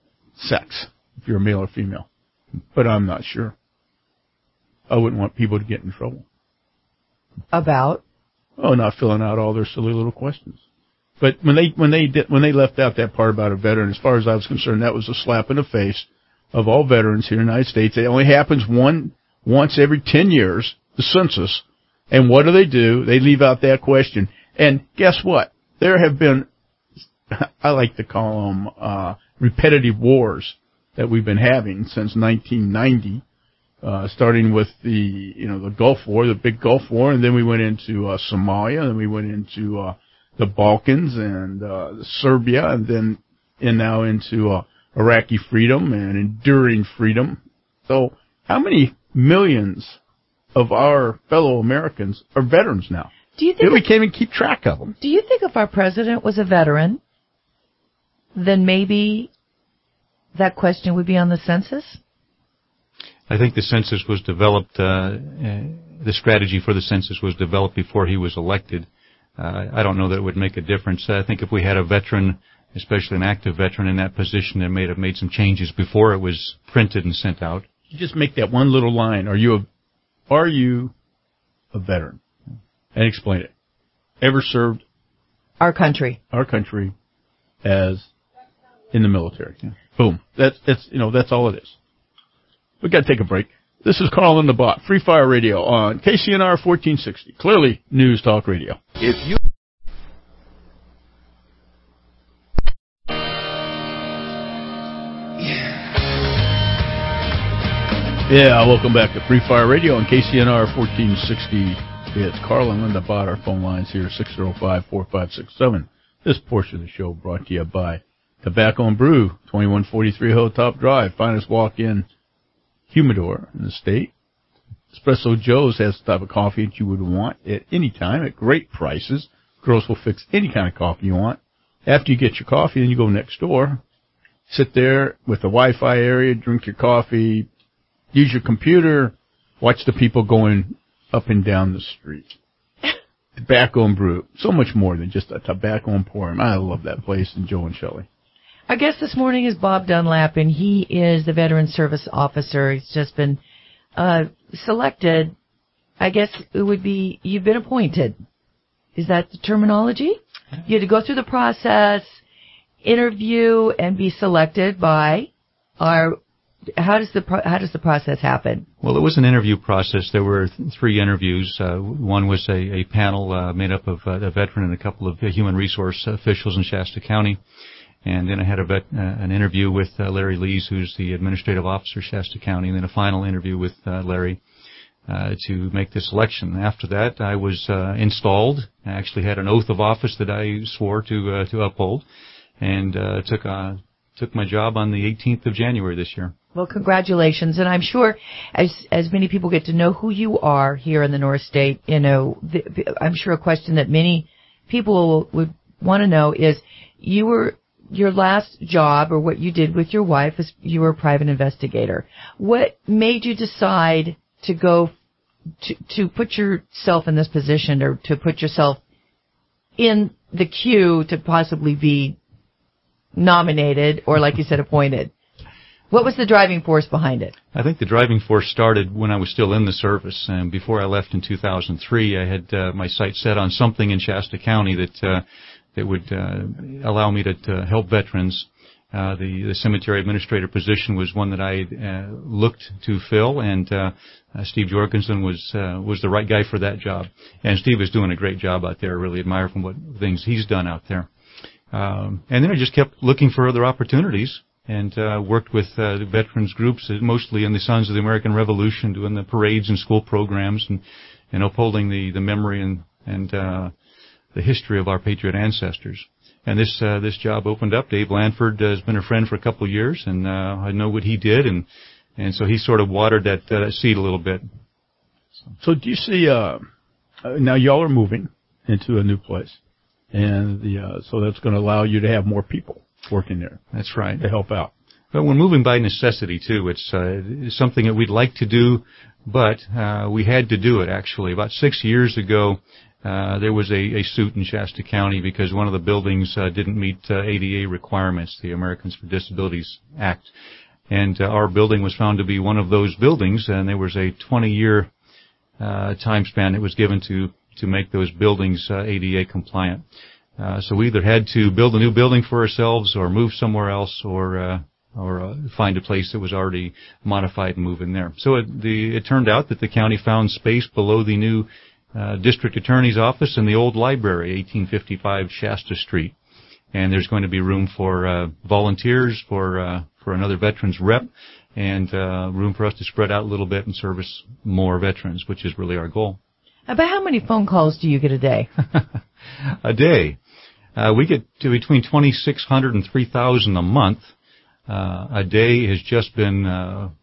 sex, if you're a male or female. But I'm not sure. I wouldn't want people to get in trouble. About? Oh, not filling out all their silly little questions. But when they when they did, when they left out that part about a veteran, as far as I was concerned, that was a slap in the face of all veterans here in the United States. It only happens one once every ten years, the census. And what do they do? They leave out that question. And guess what? There have been, I like to call them uh, repetitive wars that we've been having since nineteen ninety. Uh, starting with the, you know, the Gulf War, the big Gulf War, and then we went into uh, Somalia, and we went into uh, the Balkans and uh, Serbia, and then and now into uh, Iraqi freedom and enduring freedom. So how many millions of our fellow Americans are veterans now? Do you think we if, can't even keep track of them. Do you think if our president was a veteran, then maybe that question would be on the census? I think the census was developed, uh, uh, the strategy for the census was developed before he was elected. Uh, I don't know that it would make a difference. I think if we had a veteran, especially an active veteran in that position, that may have made some changes before it was printed and sent out. You just make that one little line. Are you a, are you a veteran? And explain it. Ever served our country? Our country as in the military. Yeah. Boom. That's, that's, you know, that's all it is. We've got to take a break. This is Carl and the Bot, Free Fire Radio on K C N R fourteen sixty. Clearly News Talk Radio. If you Yeah, welcome back to Free Fire Radio on K C N R fourteen sixty. It's Carl and Linda Bott. Our phone lines here, six oh five, four five six seven. This portion of the show brought to you by Tobacco and Brew, twenty-one forty-three Hilltop Drive, finest walk-in humidor in the state. Espresso Joe's has the type of coffee that you would want at any time at great prices. Girls will fix any kind of coffee you want. After you get your coffee, then you go next door, sit there with the Wi-Fi area, drink your coffee, use your computer, watch the people going up and down the street. Tobacco and Brew. So much more than just a tobacco emporium. I love that place, and Joe and Shelley. Our guest this morning is Bob Dunlap, and he is the Veteran Service Officer. He's just been uh, selected. I guess it would be, you've been appointed. Is that the terminology? You had to go through the process, interview, and be selected by our... How does the pro- how does the process happen? Well, it was an interview process. There were th- three interviews. Uh, one was a, a panel uh, made up of uh, a veteran and a couple of uh, human resource officials in Shasta County. And then I had a vet, uh, an interview with uh, Larry Lees, who's the administrative officer of Shasta County, and then a final interview with uh, Larry uh, to make the selection. After that, I was uh, installed. I actually had an oath of office that I swore to uh, to uphold, and uh, took uh, took my job on the eighteenth of January this year. Well, congratulations. And I'm sure as as many people get to know who you are here in the North State, you know, the, the, I'm sure a question that many people would want to know is, you were, your last job or what you did with your wife is you were a private investigator. What made you decide to go to, to put yourself in this position, or to put yourself in the queue to possibly be nominated or, like you said, appointed? What was the driving force behind it? I think the driving force started when I was still in the service. And before I left in two thousand three, I had uh, my sights set on something in Shasta County that uh, that would uh, allow me to, to help veterans. Uh, the, the cemetery administrator position was one that I uh, looked to fill, and uh, uh, Steve Jorgensen was uh, was the right guy for that job. And Steve is doing a great job out there. I really admire from what things he's done out there. Um, and then I just kept looking for other opportunities. And uh, worked with uh, the veterans groups, mostly in the Sons of the American Revolution, doing the parades and school programs, and, and upholding the, the memory and, and uh, the history of our patriot ancestors. And this uh, this job opened up. Dave Lanford has been a friend for a couple of years, and uh, I know what he did, and and so he sort of watered that uh, seed a little bit. So, so do you see? Uh, now y'all are moving into a new place, and the uh, so that's going to allow you to have more people working there. That's right. To help out. But we're moving by necessity, too. It's, uh, it's something that we'd like to do, but uh, we had to do it, actually. About six years ago, uh, there was a, a suit in Shasta County because one of the buildings uh, didn't meet uh, A D A requirements, the Americans with Disabilities Act. And uh, our building was found to be one of those buildings, and there was a twenty-year uh, time span that was given to, to make those buildings uh, A D A compliant. Uh, so we either had to build a new building for ourselves, or move somewhere else, or uh, or uh, find a place that was already modified and move in there. So it, the, it turned out that the county found space below the new uh, district attorney's office in the old library, eighteen fifty-five Shasta Street, and there's going to be room for uh, volunteers, for uh, for another veterans rep, and uh, room for us to spread out a little bit and service more veterans, which is really our goal. About how many phone calls do you get a day? A day. Uh, we get to between twenty-six hundred and three thousand a month. Uh, a day has just been uh,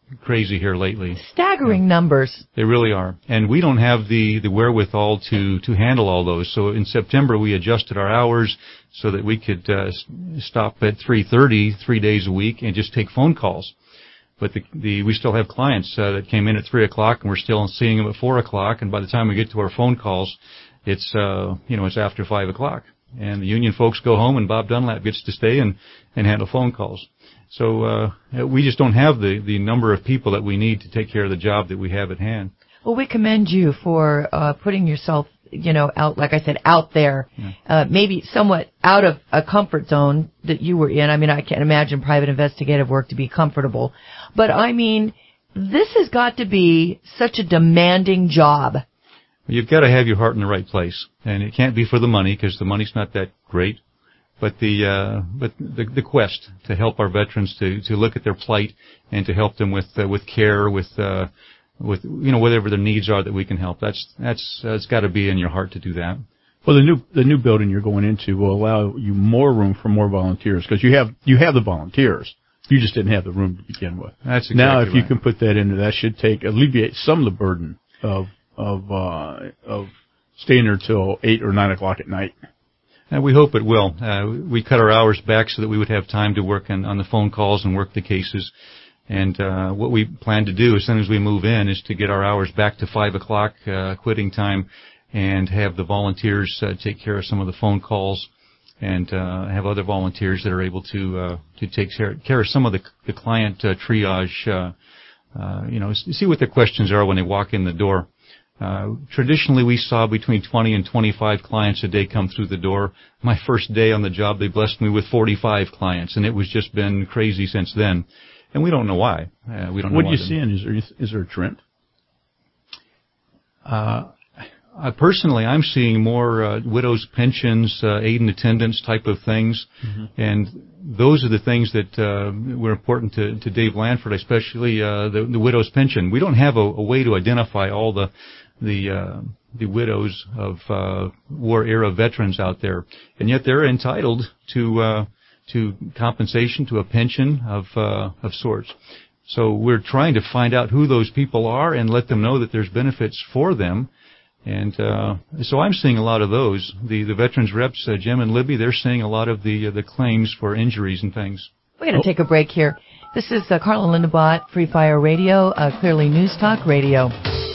crazy here lately. Staggering yeah. numbers. They really are. And we don't have the, the wherewithal to, to handle all those. So in September, we adjusted our hours so that we could uh, stop at three thirty three days a week and just take phone calls. But the, the we still have clients uh, that came in at three o'clock, and we're still seeing them at four o'clock. And by the time we get to our phone calls, it's uh, you know it's after five o'clock. And the union folks go home, and Bob Dunlap gets to stay and, and handle phone calls. So uh, we just don't have the, the number of people that we need to take care of the job that we have at hand. Well, we commend you for uh, putting yourself, you know, out, like I said, out there, yeah. uh, maybe somewhat out of a comfort zone that you were in. I mean, I can't imagine private investigative work to be comfortable. But, I mean, this has got to be such a demanding job. You've got to have your heart in the right place. And it can't be for the money, because the money's not that great. But the uh, but the, the quest to help our veterans to, to look at their plight and to help them with uh, with care, with uh, with you know whatever their needs are that we can help. That's that's uh, it's got to be in your heart to do that. Well, the new the new building you're going into will allow you more room for more volunteers, because you have you have the volunteers. You just didn't have the room to begin with. That's exactly now if right. you can put that into that should take alleviate some of the burden of of uh, of staying there till eight or nine o'clock at night. And we hope it will. Uh, we cut our hours back so that we would have time to work on, on the phone calls and work the cases. And uh, what we plan to do as soon as we move in is to get our hours back to five o'clock uh, quitting time, and have the volunteers uh, take care of some of the phone calls, and uh, have other volunteers that are able to uh, to take care of some of the, the client uh, triage. Uh, uh, you know, see what their questions are when they walk in the door. Uh, traditionally, we saw between twenty and twenty-five clients a day come through the door. My first day on the job, they blessed me with forty-five clients, and it was just been crazy since then. And we don't know why. Uh, we don't know what why. What are you seeing? Is there is there a trend? Uh, I personally, I'm seeing more uh, widows' pensions, uh, aid and attendance type of things, mm-hmm. and those are the things that uh, were important to, to Dave Lanford, especially uh, the, the widow's pension. We don't have a, a way to identify all the the uh, the widows of uh, war-era veterans out there, and yet they're entitled to uh, to compensation, to a pension of uh, of sorts. So we're trying to find out who those people are and let them know that there's benefits for them. And uh, so I'm seeing a lot of those. The the veterans reps, uh, Jim and Libby, they're seeing a lot of the uh, the claims for injuries and things. We're going to oh. take a break here. This is uh, Carl and Linda Bott, Free Fire Radio, uh, Clearly News Talk Radio.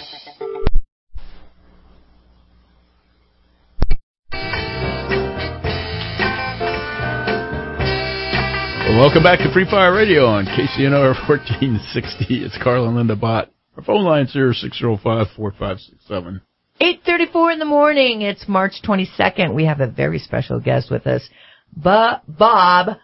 Welcome back to Free Fire Radio on K C N R fourteen sixty. It's Carl and Linda Bott. Our phone line's here, six oh five, four five six seven. eight thirty-four in the morning. It's March twenty-second. We have a very special guest with us, Bob Bob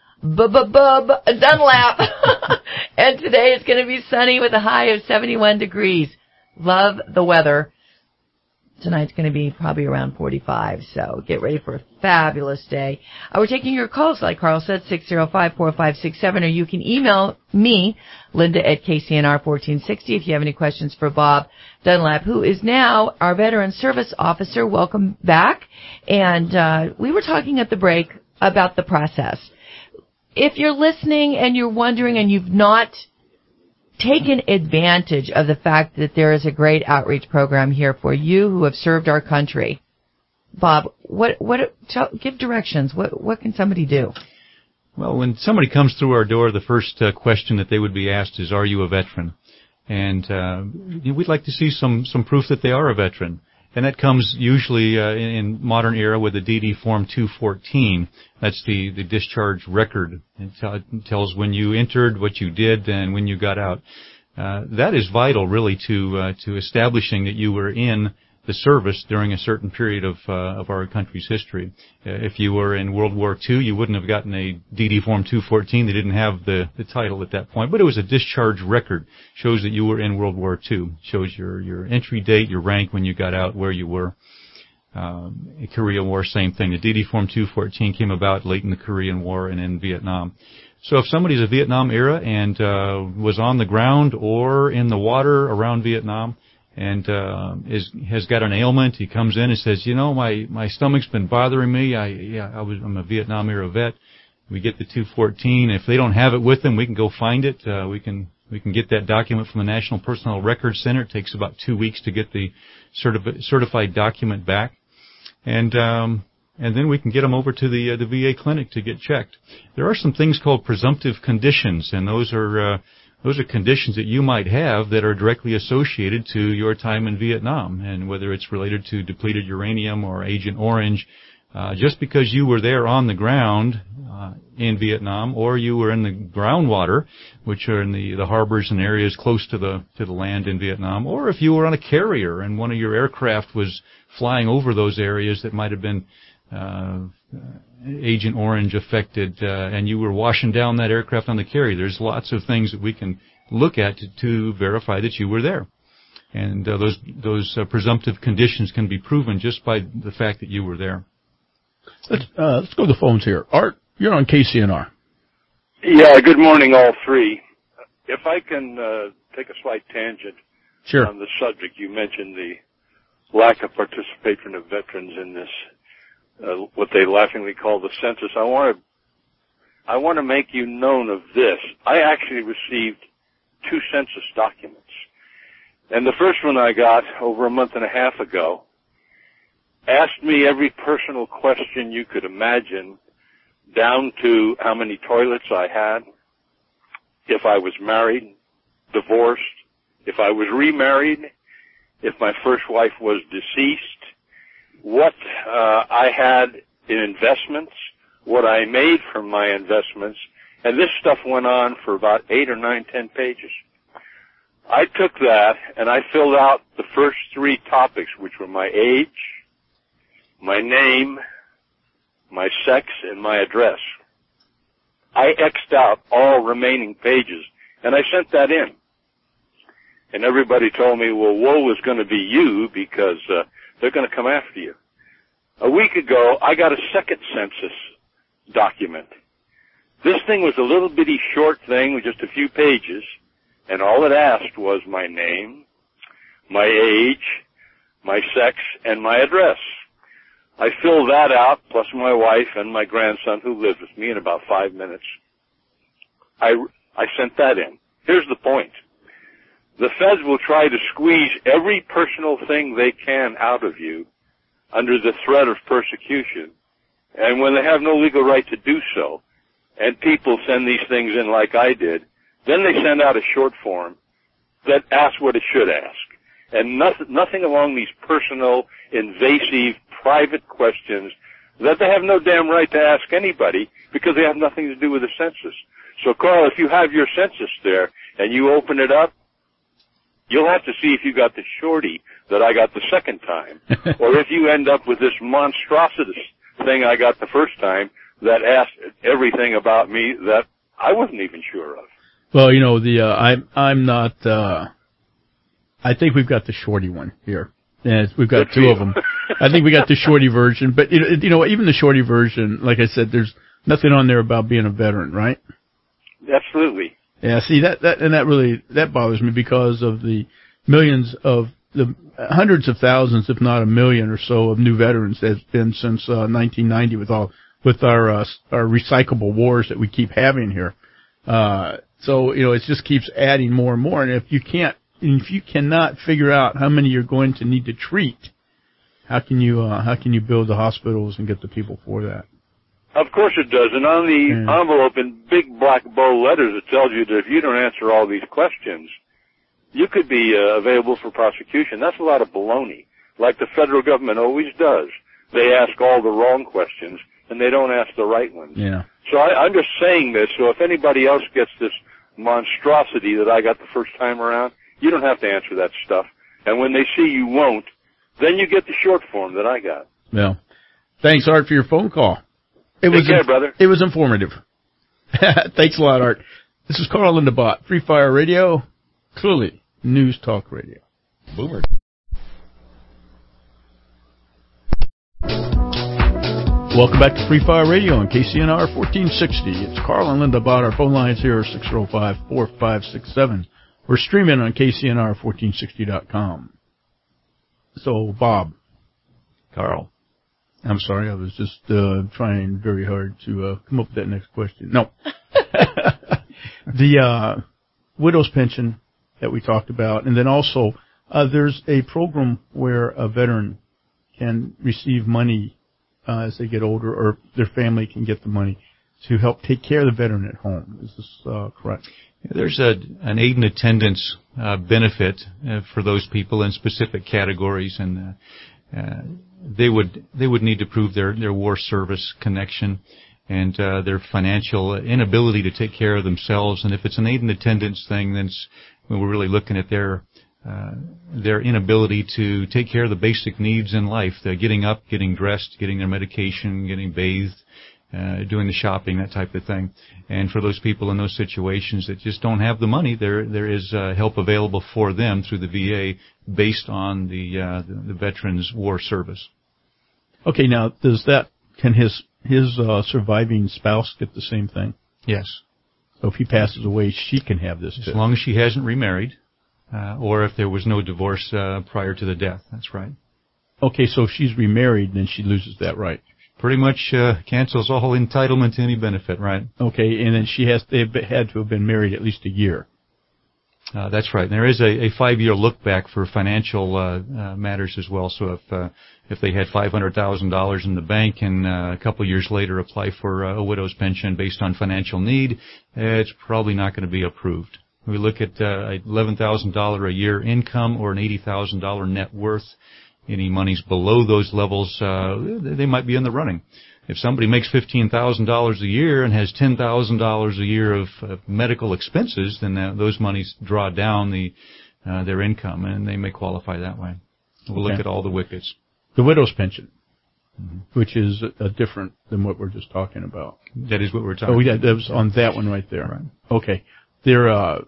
Dunlap. And today it's going to be sunny with a high of seventy-one degrees. Love the weather. Tonight's going to be probably around forty-five, so get ready for a fabulous day. Uh, we're taking your calls, like Carl said, six oh five, four five six seven, or you can email me, Linda at K C N R fourteen sixty, if you have any questions for Bob Dunlap, who is now our Veteran Service Officer. Welcome back. And uh, we were talking at the break about the process. If you're listening and you're wondering and you've not taken advantage of the fact that there is a great outreach program here for you who have served our country, Bob, what what tell, give directions. What what can somebody do? Well, when somebody comes through our door, the first uh, question that they would be asked is, "Are you a veteran?" And uh, we'd like to see some some proof that they are a veteran. And that comes usually uh, in, in modern era with the D D Form two fourteen. That's the, the discharge record. It, t- it tells when you entered, what you did, and when you got out. Uh, that is vital, really, to uh, to establishing that you were in the service during a certain period of uh, of our country's history. Uh, if you were in World War Two, you wouldn't have gotten a D D Form two fourteen. They didn't have the, the title at that point, but it was a discharge record. Shows that you were in World War Two. Shows your, your entry date, your rank when you got out, where you were. Um, Korea War, same thing. The D D Form two fourteen came about late in the Korean War and in Vietnam. So if somebody's a Vietnam era and uh, was on the ground or in the water around Vietnam, and uh, is has got an ailment, he comes in and says, you know, my, my stomach's been bothering me. I yeah, I was I'm a Vietnam era vet. We get the two fourteen. If they don't have it with them, we can go find it. Uh, we can We can get that document from the National Personnel Records Center. It takes about two weeks to get the certi- certified document back. And um, and then we can get them over to the uh, the V A clinic to get checked. There are some things called presumptive conditions, and those are uh, those are conditions that you might have that are directly associated to your time in Vietnam, and whether it's related to depleted uranium or Agent Orange. Uh, just because you were there on the ground uh, in Vietnam, or you were in the groundwater, which are in the, the harbors and areas close to the to the land in Vietnam, or if you were on a carrier and one of your aircraft was flying over those areas that might have been uh, Agent Orange affected, uh, and you were washing down that aircraft on the carrier. There's lots of things that we can look at to, to verify that you were there. And uh, those those uh, presumptive conditions can be proven just by the fact that you were there. Let's, uh, let's go to the phones here. Art, you're on K C N R. Yeah, good morning, all three. If I can uh, take a slight tangent sure. on the subject, you mentioned the lack of participation of veterans in this, uh, what they laughingly call the census. I want to, I want to make you known of this. I actually received two census documents, and the first one I got over a month and a half ago asked me every personal question you could imagine, down to how many toilets I had, if I was married, divorced, if I was remarried, if my first wife was deceased, what uh, I had in investments, what I made from my investments, and this stuff went on for about eight or nine, ten pages. I took that and I filled out the first three topics, which were my age, my name, my sex, and my address. I X'd out all remaining pages, and I sent that in. And everybody told me, well, woe is going to be you because uh, they're going to come after you. A week ago, I got a second census document. This thing was a little bitty short thing with just a few pages, and all it asked was my name, my age, my sex, and my address. I filled that out, plus my wife and my grandson who lives with me, in about five minutes. I, I sent that in. Here's the point. The feds will try to squeeze every personal thing they can out of you under the threat of persecution. And when they have no legal right to do so, and people send these things in like I did, then they send out a short form that asks what it should ask. And nothing, nothing along these personal, invasive, private questions that they have no damn right to ask anybody because they have nothing to do with the census. So, Carl, if you have your census there and you open it up, you'll have to see if you got the shorty that I got the second time, or if you end up with this monstrosity thing I got the first time that asked everything about me that I wasn't even sure of. Well, you know, the uh, I'm I'm not. Uh, I think we've got the shorty one here. And we've got Good two for you. of them. I think we got the shorty version, but you know, you know, even the shorty version, like I said, there's nothing on there about being a veteran, right? Absolutely. Yeah. See that that and that really that bothers me because of the millions of the hundreds of thousands, if not a million or so, of new veterans that's been since uh, nineteen ninety with all with our uh, our recyclable wars that we keep having here. Uh, so you know, it just keeps adding more and more, and if you can't. If you cannot figure out how many you're going to need to treat, how can you uh, how can you build the hospitals and get the people for that? Of course it does. And on the yeah. envelope in big black bold letters, it tells you that if you don't answer all these questions, you could be uh, available for prosecution. That's a lot of baloney, like the federal government always does. They ask all the wrong questions, and they don't ask the right ones. Yeah. So I, I'm just saying this, so if anybody else gets this monstrosity that I got the first time around, you don't have to answer that stuff. And when they see you won't, then you get the short form that I got. Well, thanks, Art, for your phone call. It Take was care, inf- brother. It was informative. Thanks a lot, Art. This is Carl Lindenbot, Free Fire Radio, clearly News Talk Radio. Boomer. Welcome back to Free Fire Radio on K C N R fourteen sixty. It's Carl and Linda Bott. Our phone lines here are six oh five, four five six seven. We're streaming on K C N R fourteen sixty dot com. So, Bob. Carl. I'm sorry, I was just uh, trying very hard to uh, come up with that next question. No. the uh, widow's pension that we talked about, and then also uh, there's a program where a veteran can receive money uh, as they get older, or their family can get the money to help take care of the veteran at home. Is this uh, correct? There's a, an aid and attendance uh, benefit uh, for those people in specific categories, and uh, uh, they would they would need to prove their, their war service connection and uh, their financial inability to take care of themselves. And if it's an aid and attendance thing, then it's, we're really looking at their uh, their inability to take care of the basic needs in life: the getting up, getting dressed, getting their medication, getting bathed, Uh, doing the shopping, that type of thing. And for those people in those situations that just don't have the money, there there is uh, help available for them through the V A based on the, uh, the the veteran's war service. Okay, now does that can his his uh, surviving spouse get the same thing? Yes. So if he passes away, she can have this too. As long as she hasn't remarried, uh, or if there was no divorce uh, prior to the death. That's right. Okay, so if she's remarried, then she loses that right. Pretty much uh, cancels all entitlement to any benefit, right? Okay, and then she has they had to have been married at least a year. Uh, that's right. And there is a, a five-year look back for financial uh, uh, matters as well. So if uh, if they had five hundred thousand dollars in the bank and uh, a couple years later apply for uh, a widow's pension based on financial need, it's probably not going to be approved. We look at uh, eleven thousand dollars a year income or an eighty thousand dollars net worth. Any monies below those levels, uh, they might be in the running. If somebody makes fifteen thousand dollars a year and has ten thousand dollars a year of, of medical expenses, then that, those monies draw down the uh, their income, and they may qualify that way. We'll okay. look at all the wickets. The widow's pension, mm-hmm. which is uh, different than what we're just talking about. That is what we're talking oh, about. Oh, yeah, that was on that one right there. Right. Okay. There, uh,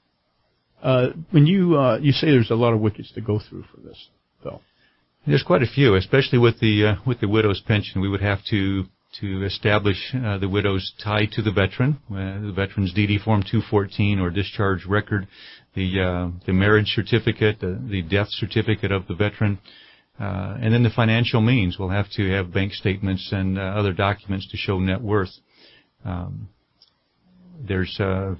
uh, when you uh, you say there's a lot of wickets to go through for this, though. There's quite a few, especially with the uh, with the widow's pension. We would have to to establish uh, the widow's tie to the veteran, uh, the veteran's D D Form two fourteen or discharge record, the uh, the marriage certificate, the, the death certificate of the veteran, uh, and then the financial means. We'll have to have bank statements and uh, other documents to show net worth. Um, there's uh,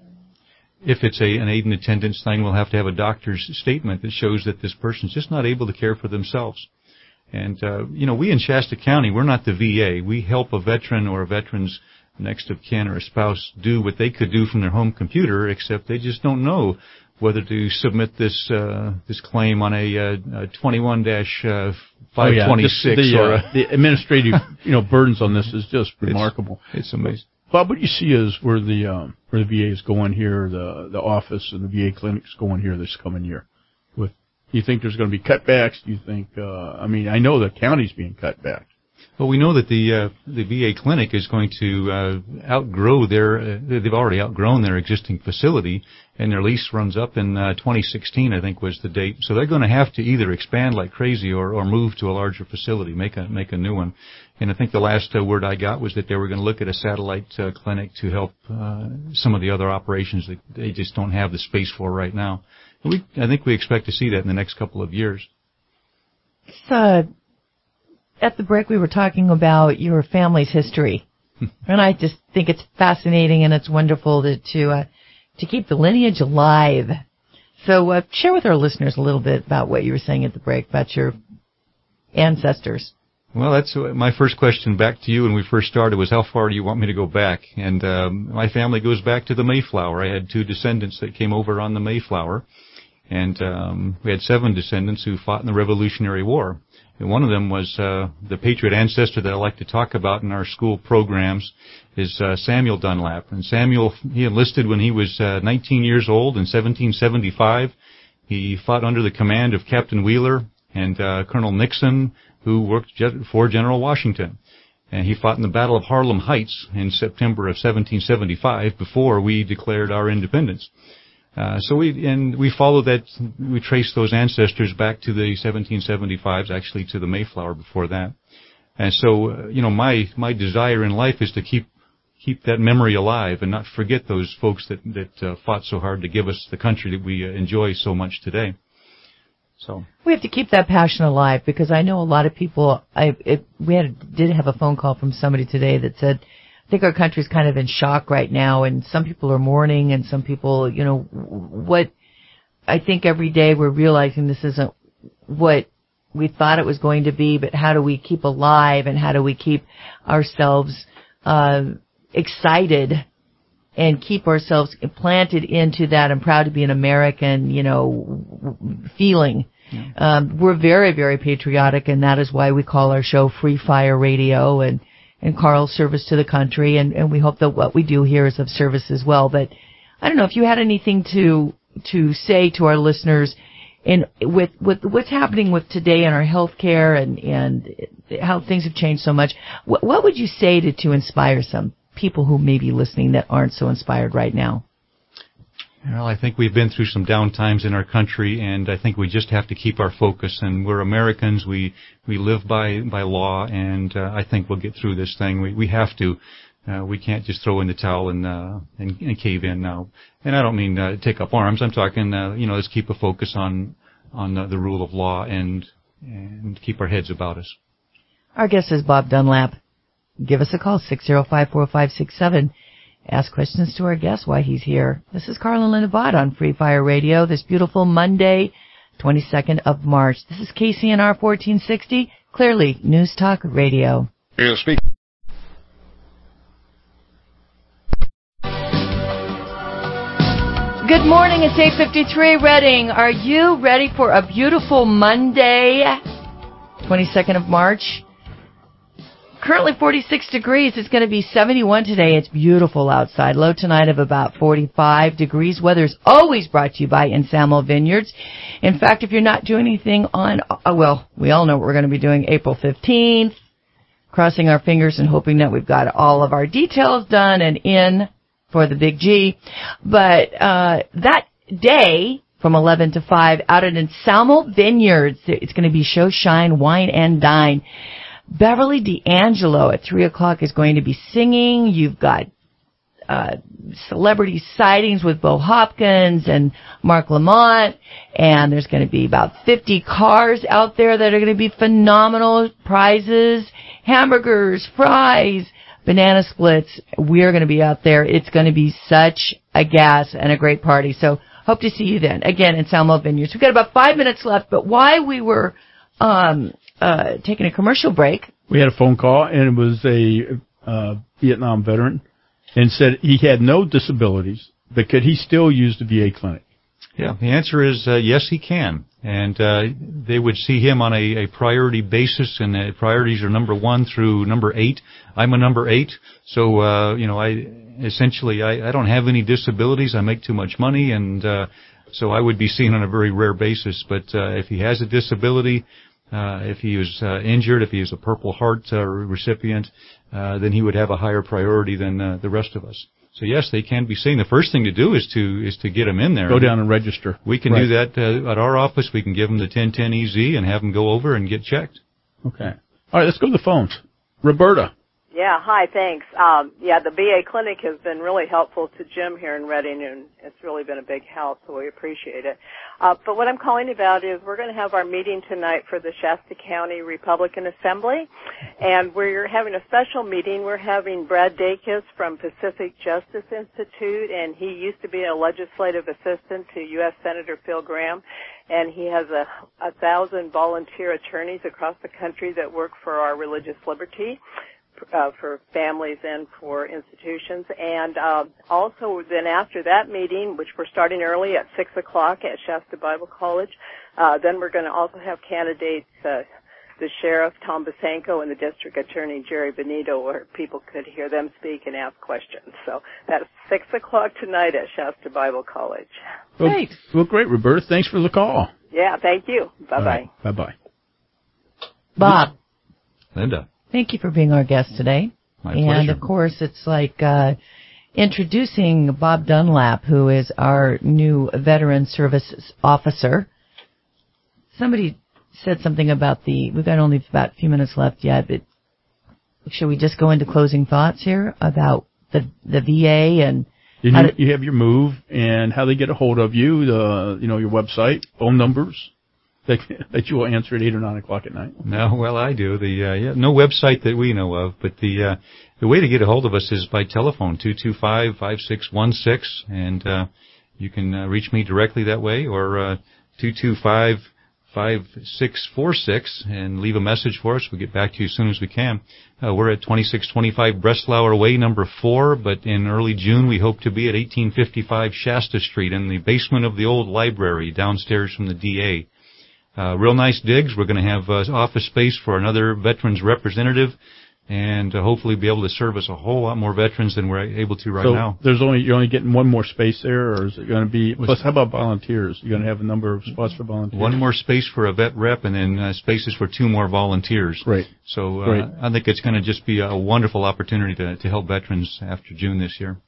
If it's a, an aid and attendance thing, we'll have to have a doctor's statement that shows that this person's just not able to care for themselves. And, uh, you know, we in Shasta County, we're not the V A. We help a veteran or a veteran's next of kin or a spouse do what they could do from their home computer, except they just don't know whether to submit this uh, this claim on a, uh, a twenty-one dash five twenty-six. Oh, yeah. the, or uh, the administrative, you know, burdens on this is just remarkable. It's, it's amazing. Bob, what do you see as where the um, where the V A is going here, the the office and the V A clinics going here this coming year? With, do you think there's going to be cutbacks? Do you think? Uh, I mean, I know the county's being cut back. Well, we know that the uh, the V A clinic is going to uh, outgrow their. Uh, they've already outgrown their existing facility, and their lease runs up in uh, twenty sixteen, I think was the date. So they're going to have to either expand like crazy or, or move to a larger facility, make a make a new one. And I think the last uh, word I got was that they were going to look at a satellite uh, clinic to help uh, some of the other operations that they just don't have the space for right now. And we, I think we expect to see that in the next couple of years. Uh, at the break, we were talking about your family's history, and I just think it's fascinating and it's wonderful to to, uh, to keep the lineage alive. So uh, share with our listeners a little bit about what you were saying at the break about your ancestors. Well, that's my first question back to you when we first started was, how far do you want me to go back? And um, my family goes back to the Mayflower. I had two descendants that came over on the Mayflower, and um, we had seven descendants who fought in the Revolutionary War. And one of them was uh, the Patriot ancestor that I like to talk about in our school programs is uh, Samuel Dunlap. And Samuel, he enlisted when he was uh, nineteen years old in seventeen seventy-five. He fought under the command of Captain Wheeler and uh, Colonel Nixon, who worked for General Washington. And he fought in the Battle of Harlem Heights in September of seventeen seventy-five before we declared our independence. Uh, so we, and we follow that, we trace those ancestors back to the seventeen seventy-fives, actually to the Mayflower before that. And so, uh, you know, my, my desire in life is to keep, keep that memory alive and not forget those folks that, that uh, fought so hard to give us the country that we uh, enjoy so much today. So we have to keep that passion alive, because I know a lot of people. I it, we had did have a phone call from somebody today that said I think our country's kind of in shock right now, and some people are mourning, and some people, you know, what I think every day we're realizing this isn't what we thought it was going to be, but how do we keep alive, and how do we keep ourselves uh, excited and keep ourselves planted into that I'm proud to be an American, you know, feeling. Yeah. Um, we're very, very patriotic, and that is why we call our show Free Fire Radio, and and Carl's service to the country, and, and we hope that what we do here is of service as well. But I don't know if you had anything to to say to our listeners in with with what's happening with today in our healthcare and and how things have changed so much. What, what would you say to to inspire some people who may be listening that aren't so inspired right now? Well, I think we've been through some down times in our country, and I think we just have to keep our focus. And we're Americans. We we live by by law, and uh, I think we'll get through this thing. We we have to. Uh, we can't just throw in the towel and uh, and, and cave in now. And I don't mean uh, take up arms. I'm talking, uh, you know, let's keep a focus on on uh, the rule of law and and keep our heads about us. Our guest is Bob Dunlap. Give us a call, six oh five, four oh five six seven. Ask questions to our guest why he's here. This is Carl and Linda Vaught on Free Fire Radio this beautiful Monday, twenty-second of March. This is K C N R fourteen sixty, Clearly News Talk Radio. You speak. Good morning, it's eight fifty-three, Reading. Are you ready for a beautiful Monday, twenty-second of March? Currently forty-six degrees. It's going to be seventy-one today. It's beautiful outside. Low tonight of about forty-five degrees. Weather's always brought to you by Ensamel Vineyards. In fact, if you're not doing anything on, uh, well, we all know what we're going to be doing April fifteenth. Crossing our fingers and hoping that we've got all of our details done and in for the Big G. But uh that day, from eleven to five, out at Ensamel Vineyards, it's going to be Show, Shine, Wine, and Dine. Beverly D'Angelo at three o'clock is going to be singing. You've got uh celebrity sightings with Bo Hopkins and Mark Lamont, and there's going to be about fifty cars out there that are going to be phenomenal. Prizes, hamburgers, fries, banana splits. We're going to be out there. It's going to be such a gas and a great party. So hope to see you then. Again, in Ensamel Vineyards. We've got about five minutes left, but while we were um Uh, taking a commercial break. We had a phone call, and it was a uh, Vietnam veteran, and said he had no disabilities, but could he still use the V A clinic? Yeah, the answer is uh, yes, he can. And uh, they would see him on a, a priority basis, and the priorities are number one through number eight. I'm a number eight, so, uh, you know, I essentially, I, I don't have any disabilities. I make too much money, and uh, so I would be seen on a very rare basis. But uh, if he has a disability, Uh, if he was uh, injured, if he was a Purple Heart uh, recipient, uh, then he would have a higher priority than uh, the rest of us. So yes, they can be seen. The first thing to do is to is to get them in there. Go down and register. We can right. do that uh, at our office. We can give them the ten ten E Z and have them go over and get checked. Okay. All right, let's go to the phones. Roberta. Yeah, hi, thanks. Um, yeah, the V A clinic has been really helpful to Jim here in Reading, and it's really been a big help, so we appreciate it. Uh, but what I'm calling about is we're going to have our meeting tonight for the Shasta County Republican Assembly, and we're having a special meeting. We're having Brad Dacus from Pacific Justice Institute, and he used to be a legislative assistant to U S Senator Phil Gramm, and he has a, a thousand volunteer attorneys across the country that work for our religious liberty. Uh, for families and for institutions. And uh, also then after that meeting, which we're starting early at six o'clock at Shasta Bible College, uh, then we're going to also have candidates, uh, the Sheriff Tom Basenko and the District Attorney Jerry Benito, where people could hear them speak and ask questions. So that's six o'clock tonight at Shasta Bible College. Well, great. Well, great, Roberta. Thanks for the call. Yeah, thank you. Bye-bye. Right. Bye-bye. Bob. Linda. Thank you for being our guest today. My and, pleasure. of course, it's like uh, introducing Bob Dunlap, who is our new Veteran Services Officer. Somebody said something about the, we've got only about a few minutes left yet, but should we just go into closing thoughts here about the the V A and you, how you, to, you have your move and how they get a hold of you, the you know your website, phone numbers that, that you will answer at eight or nine o'clock at night. No, well, I do. The uh, yeah, no website that we know of, but the uh, the way to get a hold of us is by telephone, two two five, five six one six, and uh, you can uh, reach me directly that way, or uh, two two five, five six four six, and leave a message for us. We'll get back to you as soon as we can. Uh, we're at twenty-six twenty-five Breslauer Way, number four, but in early June we hope to be at eighteen fifty-five Shasta Street in the basement of the old library downstairs from the D A. Uh, real nice digs. We're going to have uh, office space for another veterans representative, and uh, hopefully be able to service a whole lot more veterans than we're able to right so now. There's only you're only getting one more space there, or is it going to be? Plus, how about volunteers? You're going to have a number of spots for volunteers. One more space for a vet rep, and then uh, spaces for two more volunteers. Great. So uh, Great. I think it's going to just be a wonderful opportunity to to help veterans after June this year.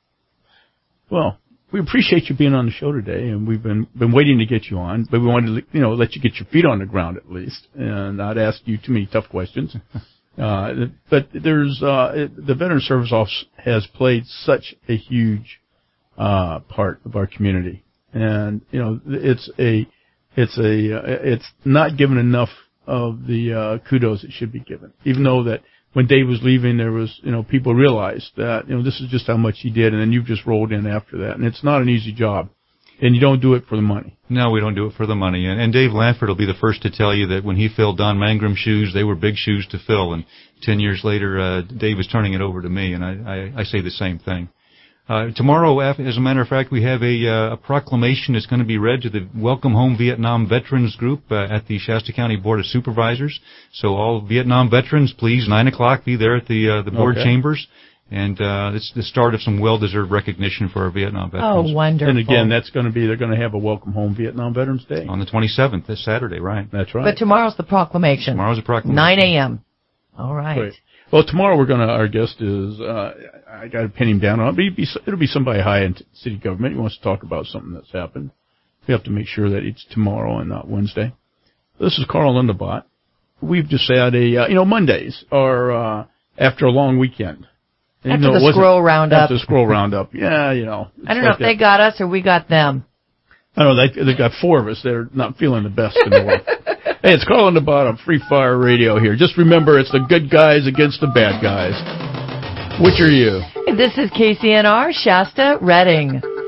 Well, we appreciate you being on the show today, and we've been been waiting to get you on, but we wanted to, you know, let you get your feet on the ground at least, and not ask you too many tough questions. uh, but there's uh, it, the Veteran Service Office has played such a huge uh, part of our community, and you know, it's a it's a uh, it's not given enough of the uh, kudos it should be given, even though that. When Dave was leaving, there was, you know, people realized that, you know, this is just how much he did, and then you've just rolled in after that. And it's not an easy job. And you don't do it for the money. No, we don't do it for the money. And, and Dave Lanford will be the first to tell you that when he filled Don Mangram's shoes, they were big shoes to fill. And ten years later, uh, Dave is turning it over to me, and I, I, I say the same thing. Uh, tomorrow, as a matter of fact, we have a, uh, a proclamation that's going to be read to the Welcome Home Vietnam Veterans Group uh, at the Shasta County Board of Supervisors. So all Vietnam veterans, please, nine o'clock, be there at the uh, the board okay. chambers. And uh, it's the start of some well-deserved recognition for our Vietnam veterans. Oh, wonderful. And again, that's going to be, they're going to have a Welcome Home Vietnam Veterans Day. On the twenty-seventh, this Saturday, right. That's right. But tomorrow's the proclamation. Tomorrow's a proclamation. nine a.m. All right. Great. Well, tomorrow we're going to, our guest is, uh, I got to pin him down on it, but it'll be, it'll be somebody high in city government. He wants to talk about something that's happened. We have to make sure that it's tomorrow and not Wednesday. This is Carl Lundebot. We've just had a, uh, you know, Mondays are, uh, after a long weekend. And after you know, the scroll roundup. After the scroll roundup. Yeah, you know. I don't know like if that. They got us or we got them. I don't know, they, they got four of us that are not feeling the best in the world. Hey, it's Carl on the bottom, Free Fire Radio here. Just remember, it's the good guys against the bad guys. Which are you? This is K C N R, Shasta, Redding.